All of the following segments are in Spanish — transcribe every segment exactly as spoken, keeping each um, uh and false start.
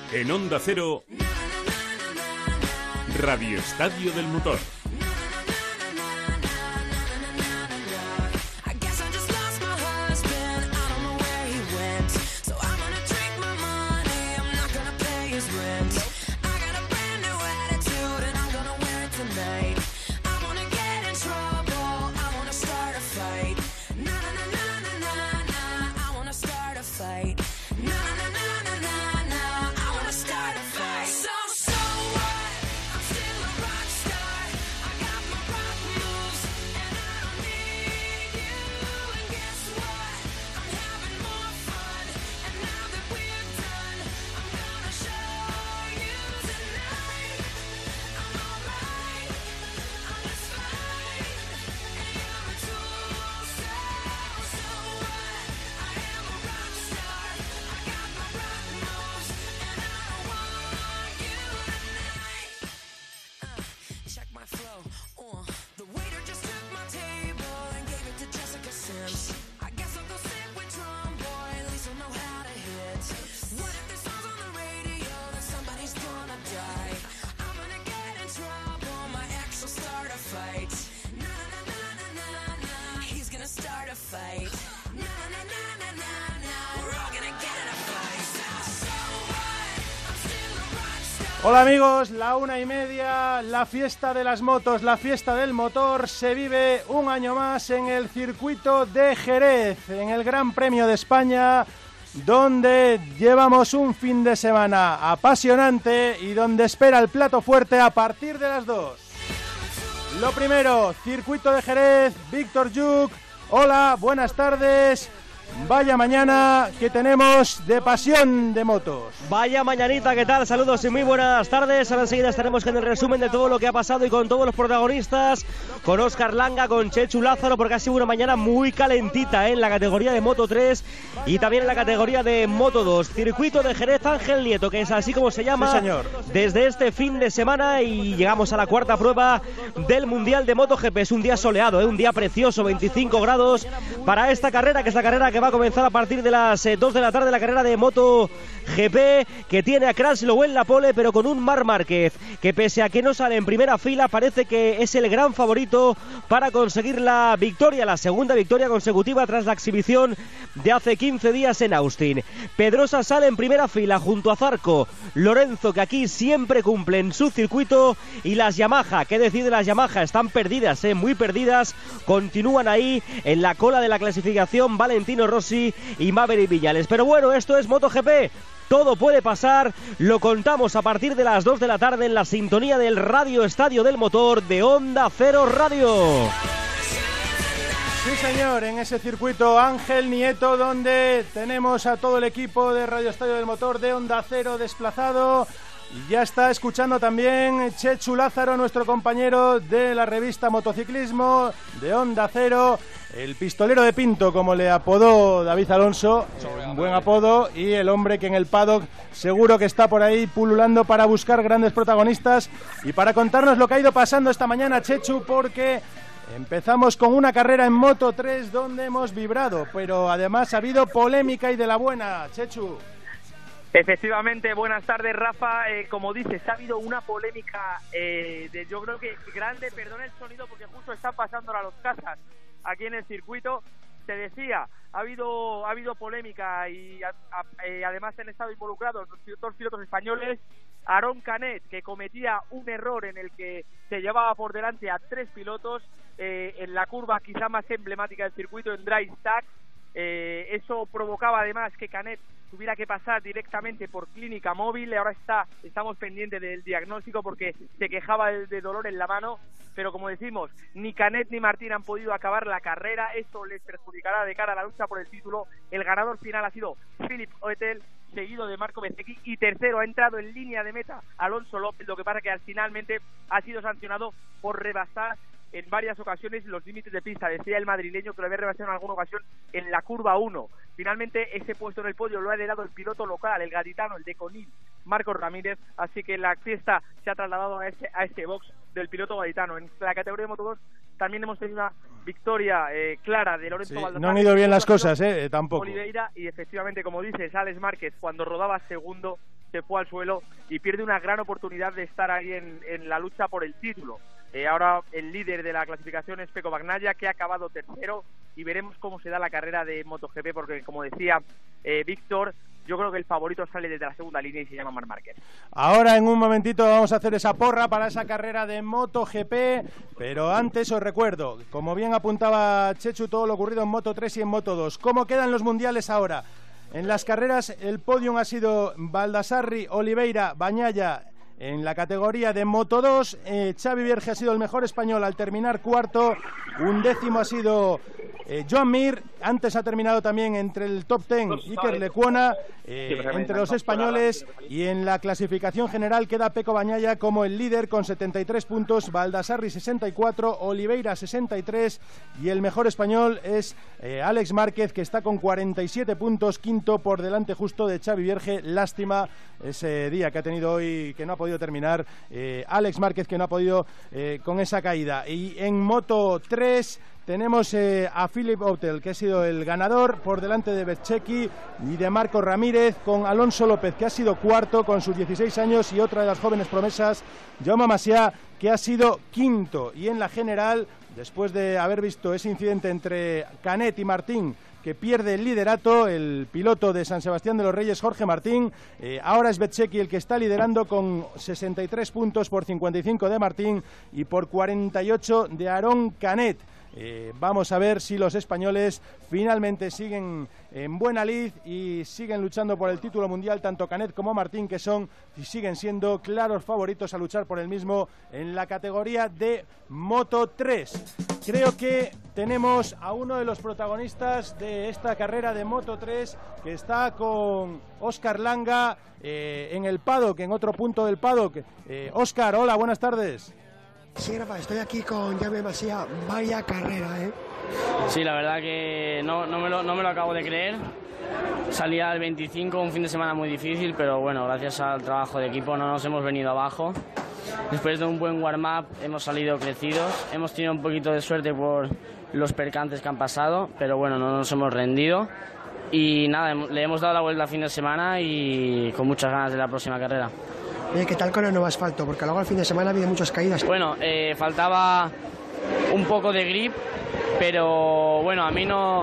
En Onda Cero, Radio Estadio del Motor. Hola amigos, la una y media, la fiesta de las motos, la fiesta del motor se vive un año más en el circuito de Jerez, en el Gran Premio de España, donde llevamos un fin de semana apasionante y donde espera el plato fuerte a partir de las dos. Lo primero, circuito de Jerez, Víctor Yuk, hola, buenas tardes. Vaya mañana que tenemos de pasión de motos. Vaya mañanita, ¿qué tal? Saludos y muy buenas tardes. Ahora enseguida estaremos con el resumen de todo lo que ha pasado y con todos los protagonistas, con Óscar Langa, con Chechu Lázaro, porque ha sido una mañana muy calentita ¿eh? en la categoría de Moto tres y también en la categoría de Moto dos. Circuito de Jerez Ángel Nieto, que es así como se llama, sí, señor, desde este fin de semana, y llegamos a la cuarta prueba del Mundial de MotoGP. Es un día soleado, ¿eh? un día precioso, veinticinco grados para esta carrera, que es la carrera que va a comenzar a partir de las eh, dos de la tarde, la carrera de MotoGP, que tiene a Kraslow en la pole, pero con un Marc Márquez que, pese a que no sale en primera fila, parece que es el gran favorito para conseguir la victoria, la segunda victoria consecutiva tras la exhibición de hace quince días en Austin. Pedrosa sale en primera fila junto a Zarco, Lorenzo, que aquí siempre cumple en su circuito, y las Yamaha, ¿qué decide las Yamaha? Están perdidas, eh, muy perdidas, continúan ahí en la cola de la clasificación Valentino Rossi y Maverick Viñales. Pero bueno, esto es MotoGP, todo puede pasar, lo contamos a partir de las dos de la tarde en la sintonía del Radio Estadio del Motor de Onda Cero Radio. Sí señor, en ese circuito Ángel Nieto, donde tenemos a todo el equipo de Radio Estadio del Motor de Onda Cero desplazado. Y ya está escuchando también Chechu Lázaro, nuestro compañero de la revista Motociclismo de Onda Cero, el pistolero de Pinto, como le apodó David Alonso, un buen apodo, y el hombre que en el paddock seguro que está por ahí pululando para buscar grandes protagonistas y para contarnos lo que ha ido pasando esta mañana, Chechu, porque empezamos con una carrera en Moto tres donde hemos vibrado, pero además ha habido polémica y de la buena, Chechu. Efectivamente, buenas tardes, Rafa. Eh, como dices, ha habido una polémica eh, de, yo creo que grande, perdón el sonido porque justo están pasando a los casas aquí en el circuito. Te decía, ha habido ha habido polémica y a, a, eh, además han estado involucrados los dos pilotos españoles. Aron Canet, que cometía un error en el que se llevaba por delante a tres pilotos eh, en la curva quizá más emblemática del circuito, en Dry Stack. Eh, eso provocaba además que Canet tuviera que pasar directamente por clínica móvil. Ahora está estamos pendientes del diagnóstico porque se quejaba de, de dolor en la mano, pero como decimos, ni Canet ni Martín han podido acabar la carrera. Eso les perjudicará de cara a la lucha por el título. El ganador final ha sido Philippe Oetel, seguido de Marco Bezzecchi, y tercero ha entrado en línea de meta Alonso López, lo que pasa que finalmente ha sido sancionado por rebasar en varias ocasiones los límites de pista. Decía el madrileño que lo había rebasado en alguna ocasión en la curva uno. Finalmente ese puesto en el podio lo ha heredado el piloto local, el gaditano, el de Conil, Marcos Ramírez, así que la fiesta se ha trasladado a ese, a ese box del piloto gaditano. En la categoría de Moto dos también hemos tenido una victoria eh, clara de Lorenzo sí, Baldassarre. No han ido bien las cosas, eh, tampoco. Oliveira, y efectivamente, como dices, Alex Márquez, cuando rodaba segundo, se fue al suelo y pierde una gran oportunidad de estar ahí en, en la lucha por el título. Eh, ahora el líder de la clasificación es Pecco Bagnaia, que ha acabado tercero, y veremos cómo se da la carrera de MotoGP, porque como decía eh, Víctor, yo creo que el favorito sale desde la segunda línea y se llama Marc Márquez. Ahora en un momentito vamos a hacer esa porra para esa carrera de MotoGP, pero antes os recuerdo, como bien apuntaba Chechu, todo lo ocurrido en Moto tres y en Moto dos. ¿Cómo quedan los mundiales ahora? En las carreras el podium ha sido Baldassarri, Oliveira, Bagnaia. En la categoría de Moto dos, eh, Xavi Vierge ha sido el mejor español al terminar cuarto. Un décimo ha sido eh, Joan Mir. Antes ha terminado también entre el top ten Iker Lecuona, eh, entre los españoles. Y en la clasificación general queda Pecco Bagnaia como el líder con setenta y tres puntos, Baldassarri sesenta y cuatro, Oliveira sesenta y tres. Y el mejor español es eh, Alex Márquez, que está con cuarenta y siete puntos, quinto por delante justo de Xavi Vierge. Lástima ese día que ha tenido hoy, que no ha podido terminar eh, Alex Márquez, que no ha podido eh, con esa caída. Y en Moto tres tenemos eh, a Philippe Autel, que ha sido el ganador por delante de Bezzecchi y de Marco Ramírez, con Alonso López, que ha sido cuarto con sus dieciséis años, y otra de las jóvenes promesas, Jaume Massià, que ha sido quinto. Y en la general, después de haber visto ese incidente entre Canet y Martín, que pierde el liderato, el piloto de San Sebastián de los Reyes, Jorge Martín, eh, ahora es Bezzecchi el que está liderando con sesenta y tres puntos por cincuenta y cinco de Martín y por cuarenta y ocho de Aarón Canet. Eh, vamos a ver si los españoles finalmente siguen en buena lid y siguen luchando por el título mundial, tanto Canet como Martín, que son y siguen siendo claros favoritos a luchar por el mismo en la categoría de Moto tres. Creo que tenemos a uno de los protagonistas de esta carrera de Moto tres, que está con Óscar Langa eh, en el paddock, en otro punto del paddock. Eh, Óscar, hola, buenas tardes. Sí, Rafa, estoy aquí con Jaume Massià. Vaya carrera, ¿eh? Sí, la verdad que no, no, me lo, no me lo acabo de creer. Salía el veinticinco, un fin de semana muy difícil, pero bueno, gracias al trabajo de equipo no nos hemos venido abajo. Después de un buen warm-up hemos salido crecidos. Hemos tenido un poquito de suerte por los percances que han pasado, pero bueno, no nos hemos rendido. Y nada, le hemos dado la vuelta al fin de semana y con muchas ganas de la próxima carrera. Oye, ¿qué tal con el nuevo asfalto? Porque luego al fin de semana ha habido muchas caídas. Bueno, eh, faltaba un poco de grip, pero bueno, a mí no,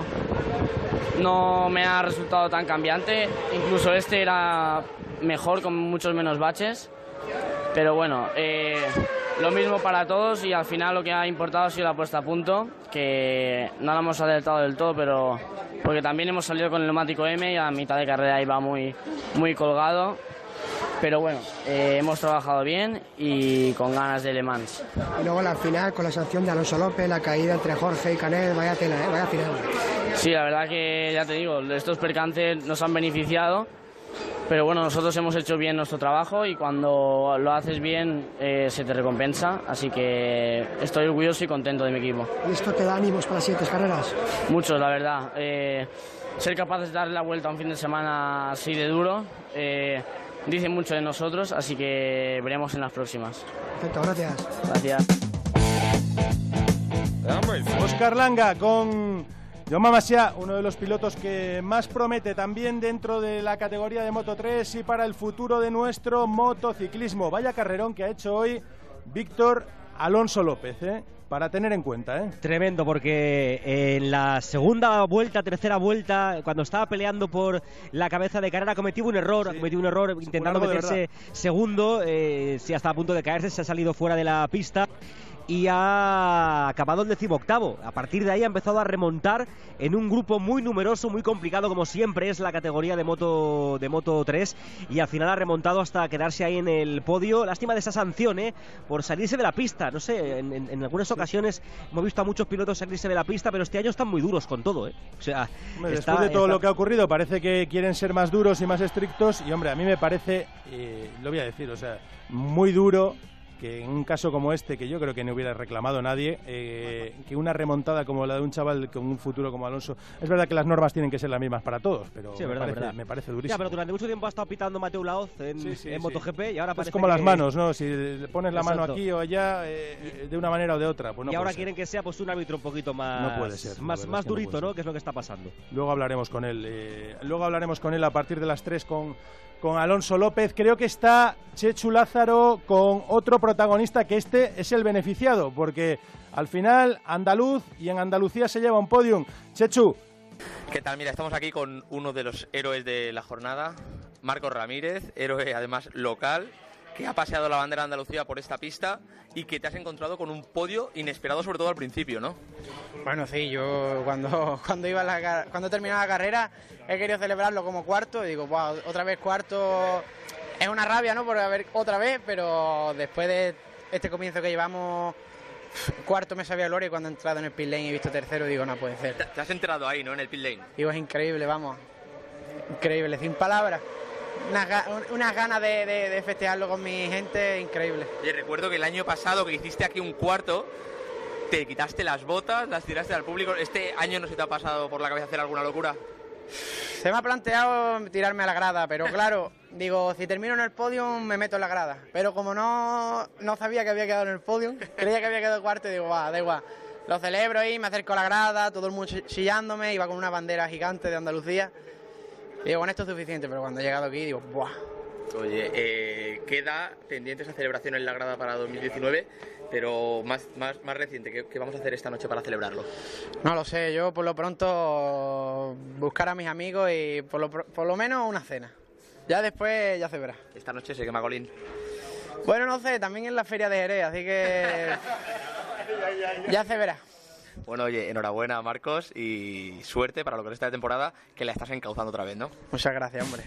no me ha resultado tan cambiante. Incluso este era mejor, con muchos menos baches. Pero bueno, eh, lo mismo para todos, y al final lo que ha importado ha sido la puesta a punto, que no la hemos adelantado del todo, pero porque también hemos salido con el neumático M y a mitad de carrera iba muy, muy colgado. Pero bueno, eh, hemos trabajado bien y con ganas de Le Mans. Y luego la final con la sanción de Alonso López, la caída entre Jorge y Canet, vaya tela, ¿eh? Vaya final. Sí, la verdad que ya te digo, estos percances nos han beneficiado, pero bueno, nosotros hemos hecho bien nuestro trabajo y cuando lo haces bien eh, se te recompensa, así que estoy orgulloso y contento de mi equipo. ¿Y esto te da ánimos para las siguientes carreras? Muchos, la verdad. Eh, ser capaces de darle la vuelta a un fin de semana así de duro eh, dice mucho de nosotros, así que veremos en las próximas. Perfecto, gracias. Gracias. Óscar Langa con Jaume Massià, uno de los pilotos que más promete también dentro de la categoría de Moto tres y para el futuro de nuestro motociclismo. Vaya carrerón que ha hecho hoy Víctor Alonso López, ¿eh? Para tener en cuenta, ¿eh? Tremendo, porque en la segunda vuelta, tercera vuelta, cuando estaba peleando por la cabeza de carrera, cometió un error, sí. cometió un error intentando meterse segundo, eh, sí, hasta a punto de caerse, se ha salido fuera de la pista y ha acabado el decimoctavo. A partir de ahí ha empezado a remontar en un grupo muy numeroso, muy complicado, como siempre es la categoría de Moto de Moto tres, y al final ha remontado hasta quedarse ahí en el podio. Lástima de esa sanción, ¿eh? Por salirse de la pista. No sé, en, en, en algunas ocasiones hemos visto a muchos pilotos salirse de la pista, pero este año están muy duros con todo, ¿eh? O sea, hombre, está, después de todo está... lo que ha ocurrido, parece que quieren ser más duros y más estrictos, y hombre, a mí me parece, eh, lo voy a decir, o sea, muy duro que en un caso como este, que yo creo que no hubiera reclamado nadie, eh, que una remontada como la de un chaval con un futuro como Alonso, es verdad que las normas tienen que ser las mismas para todos, pero sí, me, verdad, parece, verdad. me parece durísimo. Ya, pero durante mucho tiempo ha estado pitando Mateu Laoz en, sí, sí, en sí. MotoGP y ahora parece es como que... las manos, ¿no? Si le pones la Exacto. mano aquí o allá, eh, de una manera o de otra, pues no y ahora puede quieren ser. que sea pues un árbitro un poquito más... No puede ser. Más, más que durito, no, ¿no? Que es lo que está pasando. Luego hablaremos con él. Eh, luego hablaremos con él a partir de las tres con con Alonso López. Creo que está Chechu Lázaro con otro protagonista, que este es el beneficiado, porque al final andaluz, y en Andalucía se lleva un podium. Chechu. ¿Qué tal? Mira, estamos aquí con uno de los héroes de la jornada, Marcos Ramírez, héroe además local, que ha paseado la bandera de Andalucía por esta pista y que te has encontrado con un podio inesperado, sobre todo al principio, ¿no? Bueno, sí, yo cuando cuando iba la, cuando terminaba la carrera he querido celebrarlo como cuarto y digo, wow, otra vez cuarto, es una rabia, ¿no? Por haber otra vez, pero después de este comienzo que llevamos, cuarto me sabía gloria, y cuando he entrado en el pit lane y he visto tercero, digo, no puede ser. Te has enterado ahí, ¿no? En el pit lane. Digo, es increíble, vamos, increíble, sin palabras. Unas, unas ganas de, de, de festejarlo con mi gente, increíble. Oye, recuerdo que el año pasado que hiciste aquí un cuarto, te quitaste las botas, las tiraste al público. ¿Este año no se te ha pasado por la cabeza hacer alguna locura? Se me ha planteado tirarme a la grada, pero claro, digo, si termino en el podio me meto en la grada. Pero como no, no sabía que había quedado en el podio, creía que había quedado cuarto y digo, va, da igual. Lo celebro ahí, me acerco a la grada, todo el mundo chillándome, iba con una bandera gigante de Andalucía. Y digo, con esto es suficiente, pero cuando he llegado aquí digo, ¡buah! Oye, eh, queda pendiente esa celebración en la grada para dos mil diecinueve, pero más, más, más reciente, ¿qué, ¿qué vamos a hacer esta noche para celebrarlo? No lo sé, yo por lo pronto buscar a mis amigos y por lo, por lo menos una cena. Ya después ya se verá. Esta noche se quema Colín. Bueno, no sé, también en la feria de Jerez, así que ya se verá. Bueno, oye, enhorabuena, Marcos, y suerte para lo que resta de temporada, que la estás encauzando otra vez, ¿no? Muchas gracias, hombre.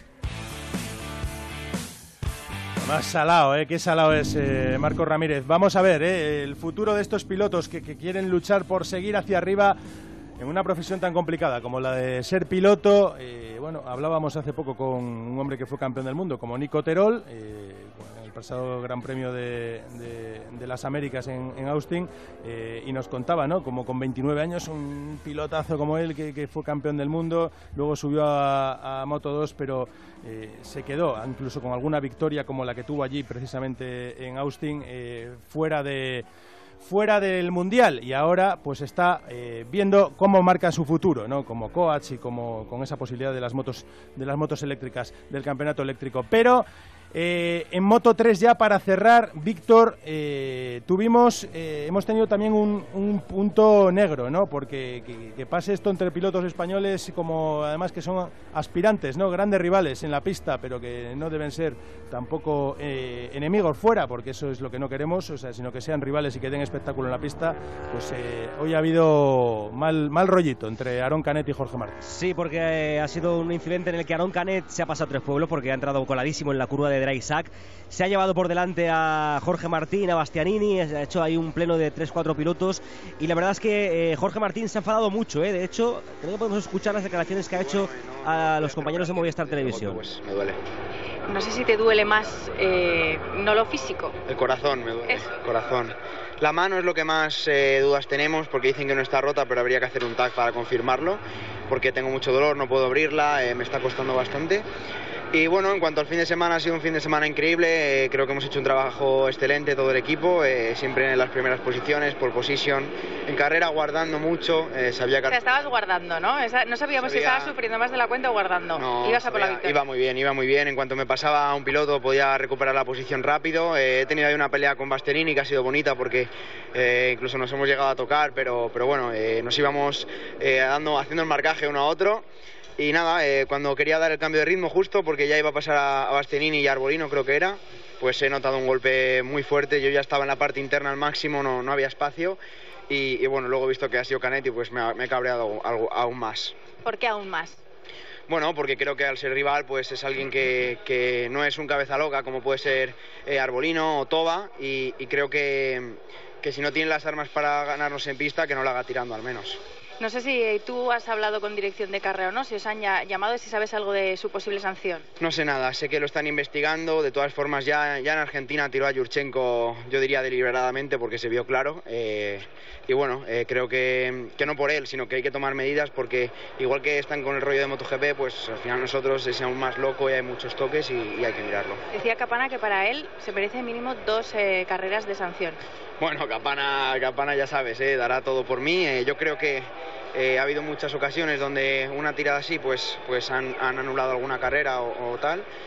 Más salado, ¿eh? Qué salado es eh, Marcos Ramírez. Vamos a ver, ¿eh? El futuro de estos pilotos que, que quieren luchar por seguir hacia arriba en una profesión tan complicada como la de ser piloto. Eh, bueno, hablábamos hace poco con un hombre que fue campeón del mundo, como Nico Terol, eh, en el pasado Gran Premio de, de, de las Américas en, en Austin, eh, y nos contaba, ¿no? Como con veintinueve años, un pilotazo como él que, que fue campeón del mundo, luego subió a, a Moto dos, pero eh, se quedó incluso con alguna victoria como la que tuvo allí precisamente en Austin, eh, fuera de... fuera del Mundial, y ahora pues está eh, viendo cómo marca su futuro, ¿no? Como coach y como con esa posibilidad de las motos de las motos eléctricas, del campeonato eléctrico. Pero eh, en Moto tres, ya para cerrar, Víctor, eh, tuvimos eh, hemos tenido también un, un punto negro, ¿no? Porque que, que pase esto entre pilotos españoles, como además que son aspirantes, ¿no? Grandes rivales en la pista, pero que no deben ser tampoco eh, enemigos fuera, porque eso es lo que no queremos, o sea, sino que sean rivales y que den espectáculo en la pista. Pues eh, hoy ha habido mal, mal rollito entre Aarón Canet y Jorge Martín. Sí, porque eh, ha sido un incidente en el que Aarón Canet se ha pasado tres pueblos, porque ha entrado coladísimo en la curva de Dreisac, se ha llevado por delante a Jorge Martín, a Bastianini, ha hecho ahí un pleno de tres cuatro pilotos, y la verdad es que eh, Jorge Martín se ha enfadado mucho, eh. De hecho, creo que podemos escuchar las declaraciones que ha hecho a los compañeros de Movistar Televisión. Pues me duele. No sé si te duele más, eh, no lo físico. El corazón me duele, Eso. el corazón. La mano es lo que más eh, dudas tenemos, porque dicen que no está rota, pero habría que hacer un tag para confirmarlo, porque tengo mucho dolor, no puedo abrirla, eh, me está costando bastante. Y bueno, en cuanto al fin de semana, ha sido un fin de semana increíble, eh, creo que hemos hecho un trabajo excelente todo el equipo, eh, siempre en las primeras posiciones, pole position, en carrera guardando mucho, eh, sabía que... O sea, estabas guardando, ¿no? Esa, no sabíamos sabía... si estabas sufriendo más de la cuenta o guardando. No, Ibas a por la sabía... victoria. Iba muy bien, iba muy bien, en cuanto me pasaba a un piloto podía recuperar la posición rápido, eh, he tenido ahí una pelea con Bastianini que ha sido bonita porque eh, incluso nos hemos llegado a tocar, pero, pero bueno, eh, nos íbamos eh, dando, haciendo el marcaje uno a otro. Y nada, eh, cuando quería dar el cambio de ritmo justo, porque ya iba a pasar a, a Bastianini y a Arbolino, creo que era, pues he notado un golpe muy fuerte. Yo ya estaba en la parte interna al máximo, no, no había espacio. Y, y bueno, luego he visto que ha sido Canet y pues me, ha, me he cabreado algo, aún más. ¿Por qué aún más? Bueno, porque creo que al ser rival pues es alguien que, que no es un cabeza loca como puede ser eh, Arbolino o Toba, y, y creo que, que si no tiene las armas para ganarnos en pista, que no la haga tirando al menos. No sé si tú has hablado con dirección de carrera o no, si os han ya llamado y si sabes algo de su posible sanción. No sé nada, sé que lo están investigando. De todas formas, ya, ya en Argentina tiró a Yurchenko, yo diría deliberadamente, porque se vio claro. Eh, y bueno, eh, creo que, que no por él, sino que hay que tomar medidas, porque igual que están con el rollo de MotoGP, pues al final nosotros es aún más loco y hay muchos toques y, y hay que mirarlo. Decía Capana que para él se merece mínimo dos eh, carreras de sanción. Bueno, Capana, Capana ya sabes, eh, dará todo por mí. Eh, yo creo que eh, ha habido muchas ocasiones donde una tirada así pues, pues han, han anulado alguna carrera o, o tal.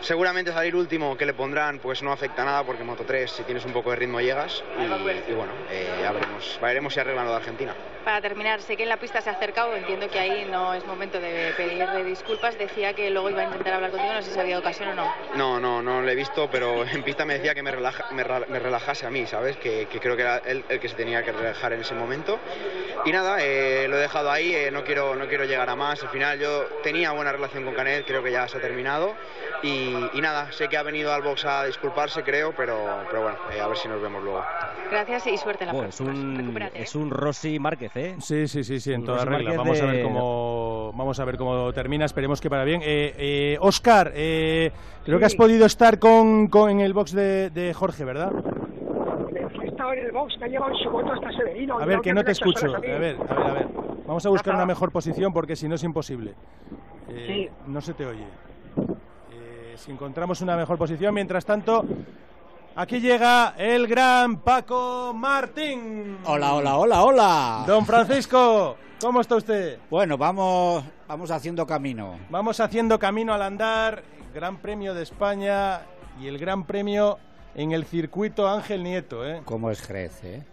seguramente salir último, que le pondrán, pues no afecta nada, porque en Moto tres si tienes un poco de ritmo llegas, y, y bueno, eh, ya veremos, veremos si arreglan lo de Argentina. Para terminar, sé que en la pista se ha acercado, entiendo que ahí no es momento de pedirle disculpas, decía que luego iba a intentar hablar contigo, no sé si había ocasión o no. No, no, no lo he visto, pero en pista me decía que me, relaja, me, me relajase a mí, ¿sabes? Que, que creo que era él el que se tenía que relajar en ese momento. Y nada, eh, lo he dejado ahí, eh, no, quiero, no quiero llegar a más. Al final yo tenía buena relación con Canet, creo que ya se ha terminado. Y, y nada, sé que ha venido al box a disculparse, creo, pero, pero bueno, eh, a ver si nos vemos luego. Gracias y suerte en la oh, próxima. Es un, es un Rossi Márquez, ¿eh? Sí, sí, sí, sí, en un toda Rossi regla. Márquez Vamos de... a ver cómo vamos a ver cómo termina, esperemos que para bien. Eh, eh, Óscar, eh, creo sí. que has podido estar con, con en el box de, de Jorge, ¿verdad? He estado en el box, me ha llevado en su moto hasta Severino. A ver, que no te escucho. A ver, a ver, a ver. Vamos a buscar Rafa. una mejor posición porque si no es imposible. Eh, Sí. No se te oye. Eh, si encontramos una mejor posición, mientras tanto, aquí llega el gran Paco Martín. Hola, hola, hola, hola. Don Francisco, ¿cómo está usted? Bueno, vamos, vamos haciendo camino. Vamos haciendo camino al andar. Gran Premio de España y el Gran Premio en el circuito Ángel Nieto, ¿eh? ¿Cómo es Jerez, eh?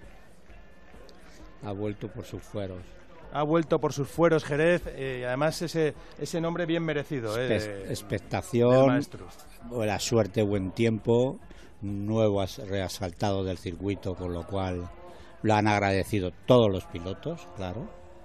Ha vuelto por sus fueros. Ha vuelto por sus fueros Jerez, eh, y además ese, ese nombre bien merecido, ¿eh? Espe De, expectación, del maestro. Buena suerte, buen tiempo, nuevo reasaltado del circuito, con lo cual lo han agradecido todos los pilotos, claro.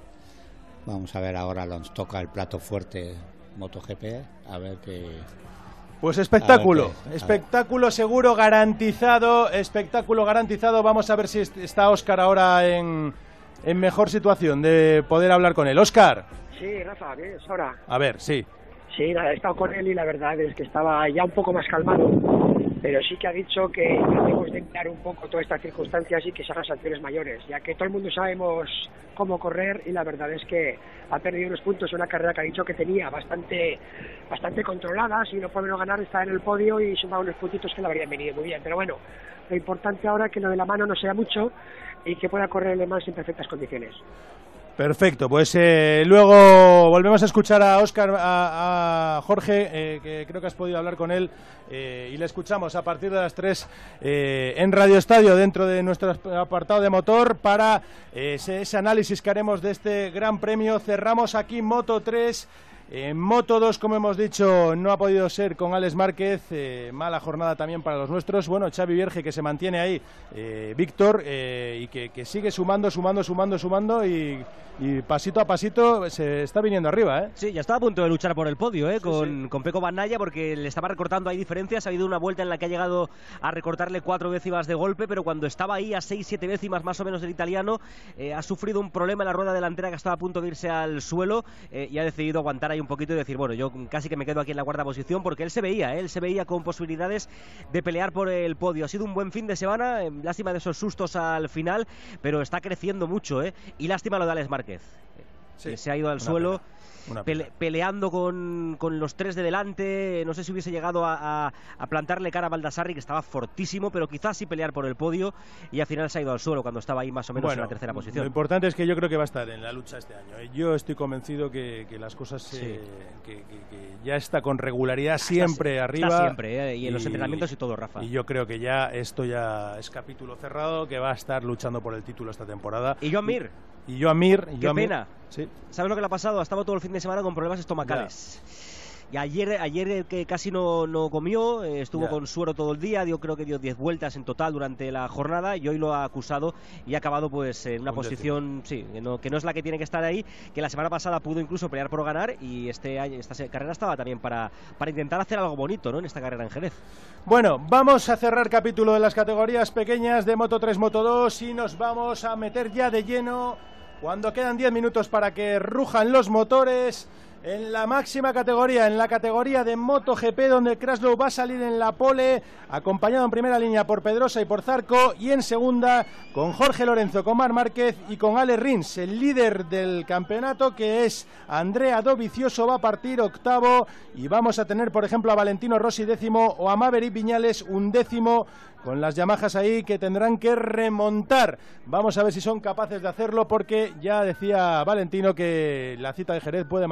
Vamos a ver ahora, nos toca el plato fuerte MotoGP, a ver qué... Pues espectáculo, qué, espectáculo seguro, garantizado, espectáculo garantizado. Vamos a ver si está Óscar ahora en, en mejor situación de poder hablar con él. Óscar. Sí, Rafa, bien, es ahora. A ver, sí. Sí, he estado con él y la verdad es que estaba ya un poco más calmado, pero sí que ha dicho que debemos de emplear un poco todas estas circunstancias y que se hagan sanciones mayores, ya que todo el mundo sabemos cómo correr y la verdad es que ha perdido unos puntos en una carrera que ha dicho que tenía bastante bastante controlada, si no puede no ganar está en el podio y sumar unos puntitos que le habrían venido muy bien, pero bueno, lo importante ahora es que lo de la mano no sea mucho y que pueda correr el más en perfectas condiciones. Perfecto, pues eh, luego volvemos a escuchar a Óscar, a, a Jorge, eh, que creo que has podido hablar con él, eh, y le escuchamos a partir de las tres eh, en Radio Estadio, dentro de nuestro apartado de motor, para eh, ese, ese análisis que haremos de este Gran Premio. Cerramos aquí Moto tres. En Moto dos, como hemos dicho, no ha podido ser con Alex Márquez, eh, mala jornada también para los nuestros. Bueno, Xavi Vierge que se mantiene ahí, eh, Víctor, eh, y que, que sigue sumando, sumando, sumando, sumando y, y pasito a pasito se está viniendo arriba, ¿eh? Sí, ya estaba a punto de luchar por el podio, ¿eh? Sí, con, sí. con Pecco Bagnaia, porque le estaba recortando ahí diferencias. Ha habido una vuelta en la que ha llegado a recortarle cuatro décimas de golpe, pero cuando estaba ahí a seis, siete décimas más o menos del italiano, eh, ha sufrido un problema en la rueda delantera que estaba a punto de irse al suelo, eh, y ha decidido aguantar ahí un poquito y decir, bueno, yo casi que me quedo aquí en la cuarta posición, porque él se veía, ¿eh? él se veía con posibilidades de pelear por el podio. Ha sido un buen fin de semana, eh, lástima de esos sustos al final, pero está creciendo mucho, ¿eh? Y lástima lo de Alex Márquez. Sí, que se ha ido al suelo pele, peleando con, con los tres de delante. No sé si hubiese llegado a, a, a plantarle cara a Baldassarri, que estaba fortísimo, pero quizás sí pelear por el podio, y al final se ha ido al suelo cuando estaba ahí más o menos bueno, en la tercera posición. Lo importante es que yo creo que va a estar en la lucha este año. Yo estoy convencido que, que las cosas sí. eh, que, que, que ya está con regularidad siempre está, arriba, está siempre, ¿eh? y en y, los entrenamientos y todo, Rafa. Y yo creo que ya esto ya es capítulo cerrado, que va a estar luchando por el título esta temporada. Y Joan Mir. Y yo a Mir, y qué yo a Mir, pena. Sí. ¿Sabes lo que le ha pasado? Ha estado todo el fin de semana con problemas estomacales. Ya. Y ayer, ayer que casi no, no comió, eh, estuvo ya. con suero todo el día, dio, creo que dio diez vueltas en total durante la jornada, y hoy lo ha acusado y ha acabado pues en una Un posición sí, que no, que no es la que tiene que estar ahí, que la semana pasada pudo incluso pelear por ganar, y este año, esta carrera estaba también para, para intentar hacer algo bonito, ¿no?, en esta carrera en Jerez. Bueno, vamos a cerrar capítulo de las categorías pequeñas de Moto tres, Moto dos, y nos vamos a meter ya de lleno, cuando quedan diez minutos para que rujan los motores, en la máxima categoría, en la categoría de MotoGP, donde Kraslow va a salir en la pole, acompañado en primera línea por Pedrosa y por Zarco, y en segunda con Jorge Lorenzo, con Marc Márquez y con Alex Rins. El líder del campeonato, que es Andrea Dovizioso, va a partir octavo, y vamos a tener, por ejemplo, a Valentino Rossi décimo o a Maverick Viñales un décimo, con las Yamahas ahí que tendrán que remontar. Vamos a ver si son capaces de hacerlo, porque ya decía Valentino que la cita de Jerez puede marcar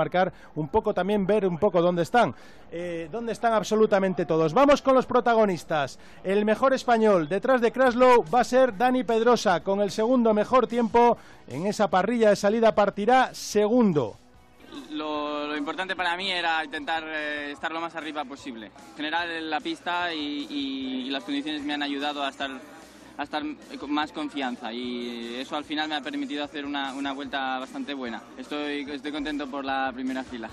un poco también ver un poco dónde están, eh, dónde están absolutamente todos. Vamos con los protagonistas. El mejor español detrás de Kraslow va a ser Dani Pedrosa, con el segundo mejor tiempo en esa parrilla de salida, partirá segundo. Lo, lo importante para mí era intentar eh, estar lo más arriba posible. En general la pista y, y, y las condiciones me han ayudado a estar, a estar con más confianza y eso al final me ha permitido hacer una, una vuelta bastante buena. Estoy, estoy contento por la primera fila.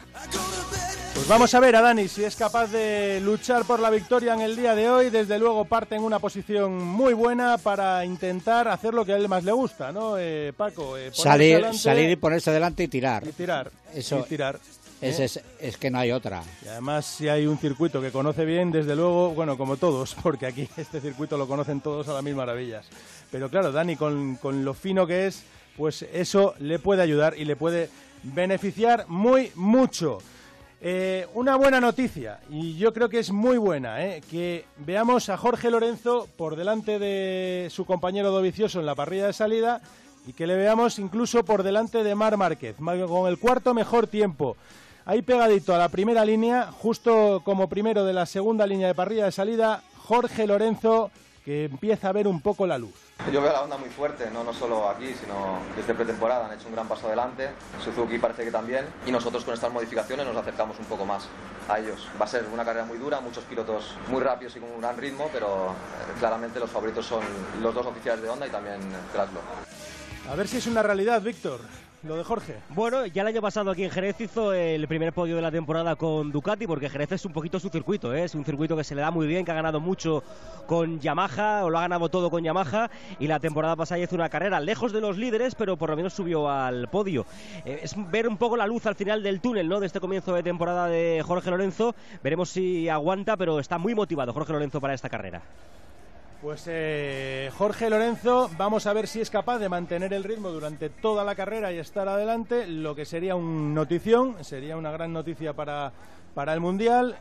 Pues vamos a ver a Dani si es capaz de luchar por la victoria en el día de hoy. Desde luego parte en una posición muy buena para intentar hacer lo que a él más le gusta, ¿no, eh, Paco? Eh, salir, delante, salir y ponerse delante y tirar. Y tirar. Eso, y tirar. Es, ¿eh? es, es que no hay otra. Y además, si hay un circuito que conoce bien, desde luego, bueno, como todos, porque aquí este circuito lo conocen todos a las mil maravillas. Pero claro, Dani, con, con lo fino que es, pues eso le puede ayudar y le puede beneficiar muy mucho. Eh, una buena noticia, y yo creo que es muy buena, ¿eh? Que veamos a Jorge Lorenzo por delante de su compañero Dovizioso en la parrilla de salida y que le veamos incluso por delante de Marc Márquez, con el cuarto mejor tiempo. Ahí pegadito a la primera línea, justo como primero de la segunda línea de parrilla de salida, Jorge Lorenzo, que empieza a ver un poco la luz. Yo veo la onda muy fuerte, no, no solo aquí, sino desde pretemporada. Han hecho un gran paso adelante, Suzuki parece que también, y nosotros con estas modificaciones nos acercamos un poco más a ellos. Va a ser una carrera muy dura, muchos pilotos muy rápidos y con un gran ritmo, pero eh, claramente los favoritos son los dos oficiales de Honda y también Kraslow. A ver si es una realidad, Víctor, lo de Jorge. Bueno, ya el año pasado aquí en Jerez hizo el primer podio de la temporada con Ducati, porque Jerez es un poquito su circuito, ¿eh? Es un circuito que se le da muy bien, que ha ganado mucho con Yamaha, o lo ha ganado todo con Yamaha, y la temporada pasada hizo una carrera lejos de los líderes, pero por lo menos subió al podio. Eh, es ver un poco la luz al final del túnel, ¿no?, de este comienzo de temporada de Jorge Lorenzo. Veremos si aguanta, pero está muy motivado Jorge Lorenzo para esta carrera. Pues eh, Jorge Lorenzo, vamos a ver si es capaz de mantener el ritmo durante toda la carrera y estar adelante, lo que sería un notición, sería una gran noticia para, para el Mundial.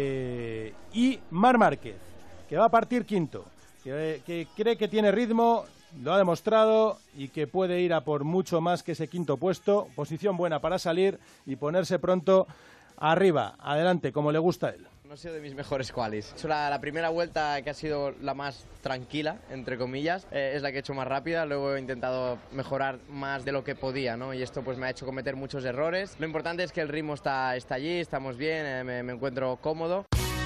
Eh, y Marc Márquez, que va a partir quinto, que, que cree que tiene ritmo, lo ha demostrado y que puede ir a por mucho más que ese quinto puesto, posición buena para salir y ponerse pronto arriba, adelante, como le gusta a él. No ha sido de mis mejores qualis. He hecho la, la primera vuelta, que ha sido la más tranquila, entre comillas, eh, es la que he hecho más rápida. Luego he intentado mejorar más de lo que podía, ¿no? Y esto pues me ha hecho cometer muchos errores. Lo importante es que el ritmo está, está allí, estamos bien, eh, me, me encuentro cómodo.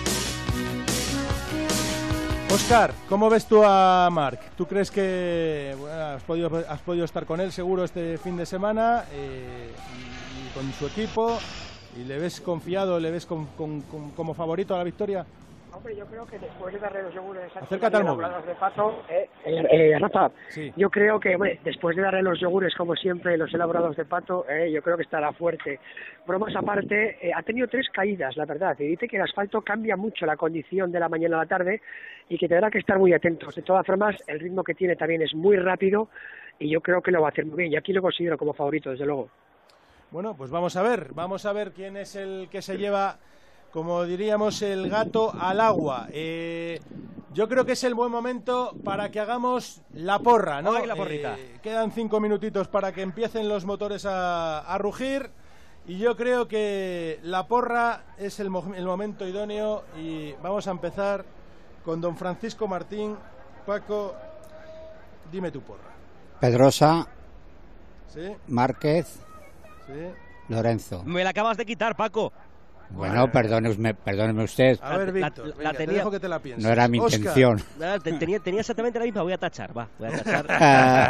Óscar, ¿cómo ves tú a Marc? ¿Tú crees que bueno, has, podido, has podido estar con él seguro este fin de semana eh, y, y con su equipo? ¿Y le ves confiado, le ves con, con, con, como favorito a la victoria? Hombre, yo creo que después de darle los yogures Acércate al móvil. de Pato, eh, eh, eh, Rafa, sí. Yo creo que hombre, después de darle los yogures, como siempre, los elaborados de Pato, eh, yo creo que estará fuerte. Bromas aparte, eh, ha tenido tres caídas, la verdad, y dice que el asfalto cambia mucho la condición de la mañana a la tarde y que tendrá que estar muy atentos. De todas formas, el ritmo que tiene también es muy rápido y yo creo que lo va a hacer muy bien. Y aquí lo considero como favorito, desde luego. Bueno, pues vamos a ver, vamos a ver quién es el que se lleva, como diríamos, el gato al agua. Eh, yo creo que es el buen momento para que hagamos la porra, ¿no? Ay, la porrita. Eh, quedan cinco minutitos para que empiecen los motores a, a rugir y yo creo que la porra es el, mo el momento idóneo y vamos a empezar con don Francisco Martín. Paco, dime tu porra. Pedrosa, ¿sí? Márquez, ¿sí? Lorenzo. Me la acabas de quitar, Paco. Bueno, perdóneme, perdóneme usted. A ver, Víctor, la, la, la tenía, te dejo que te la pienses. No era mi Oscar. intención. Tenía, tenía exactamente la misma, voy a tachar, va, voy a tachar. voy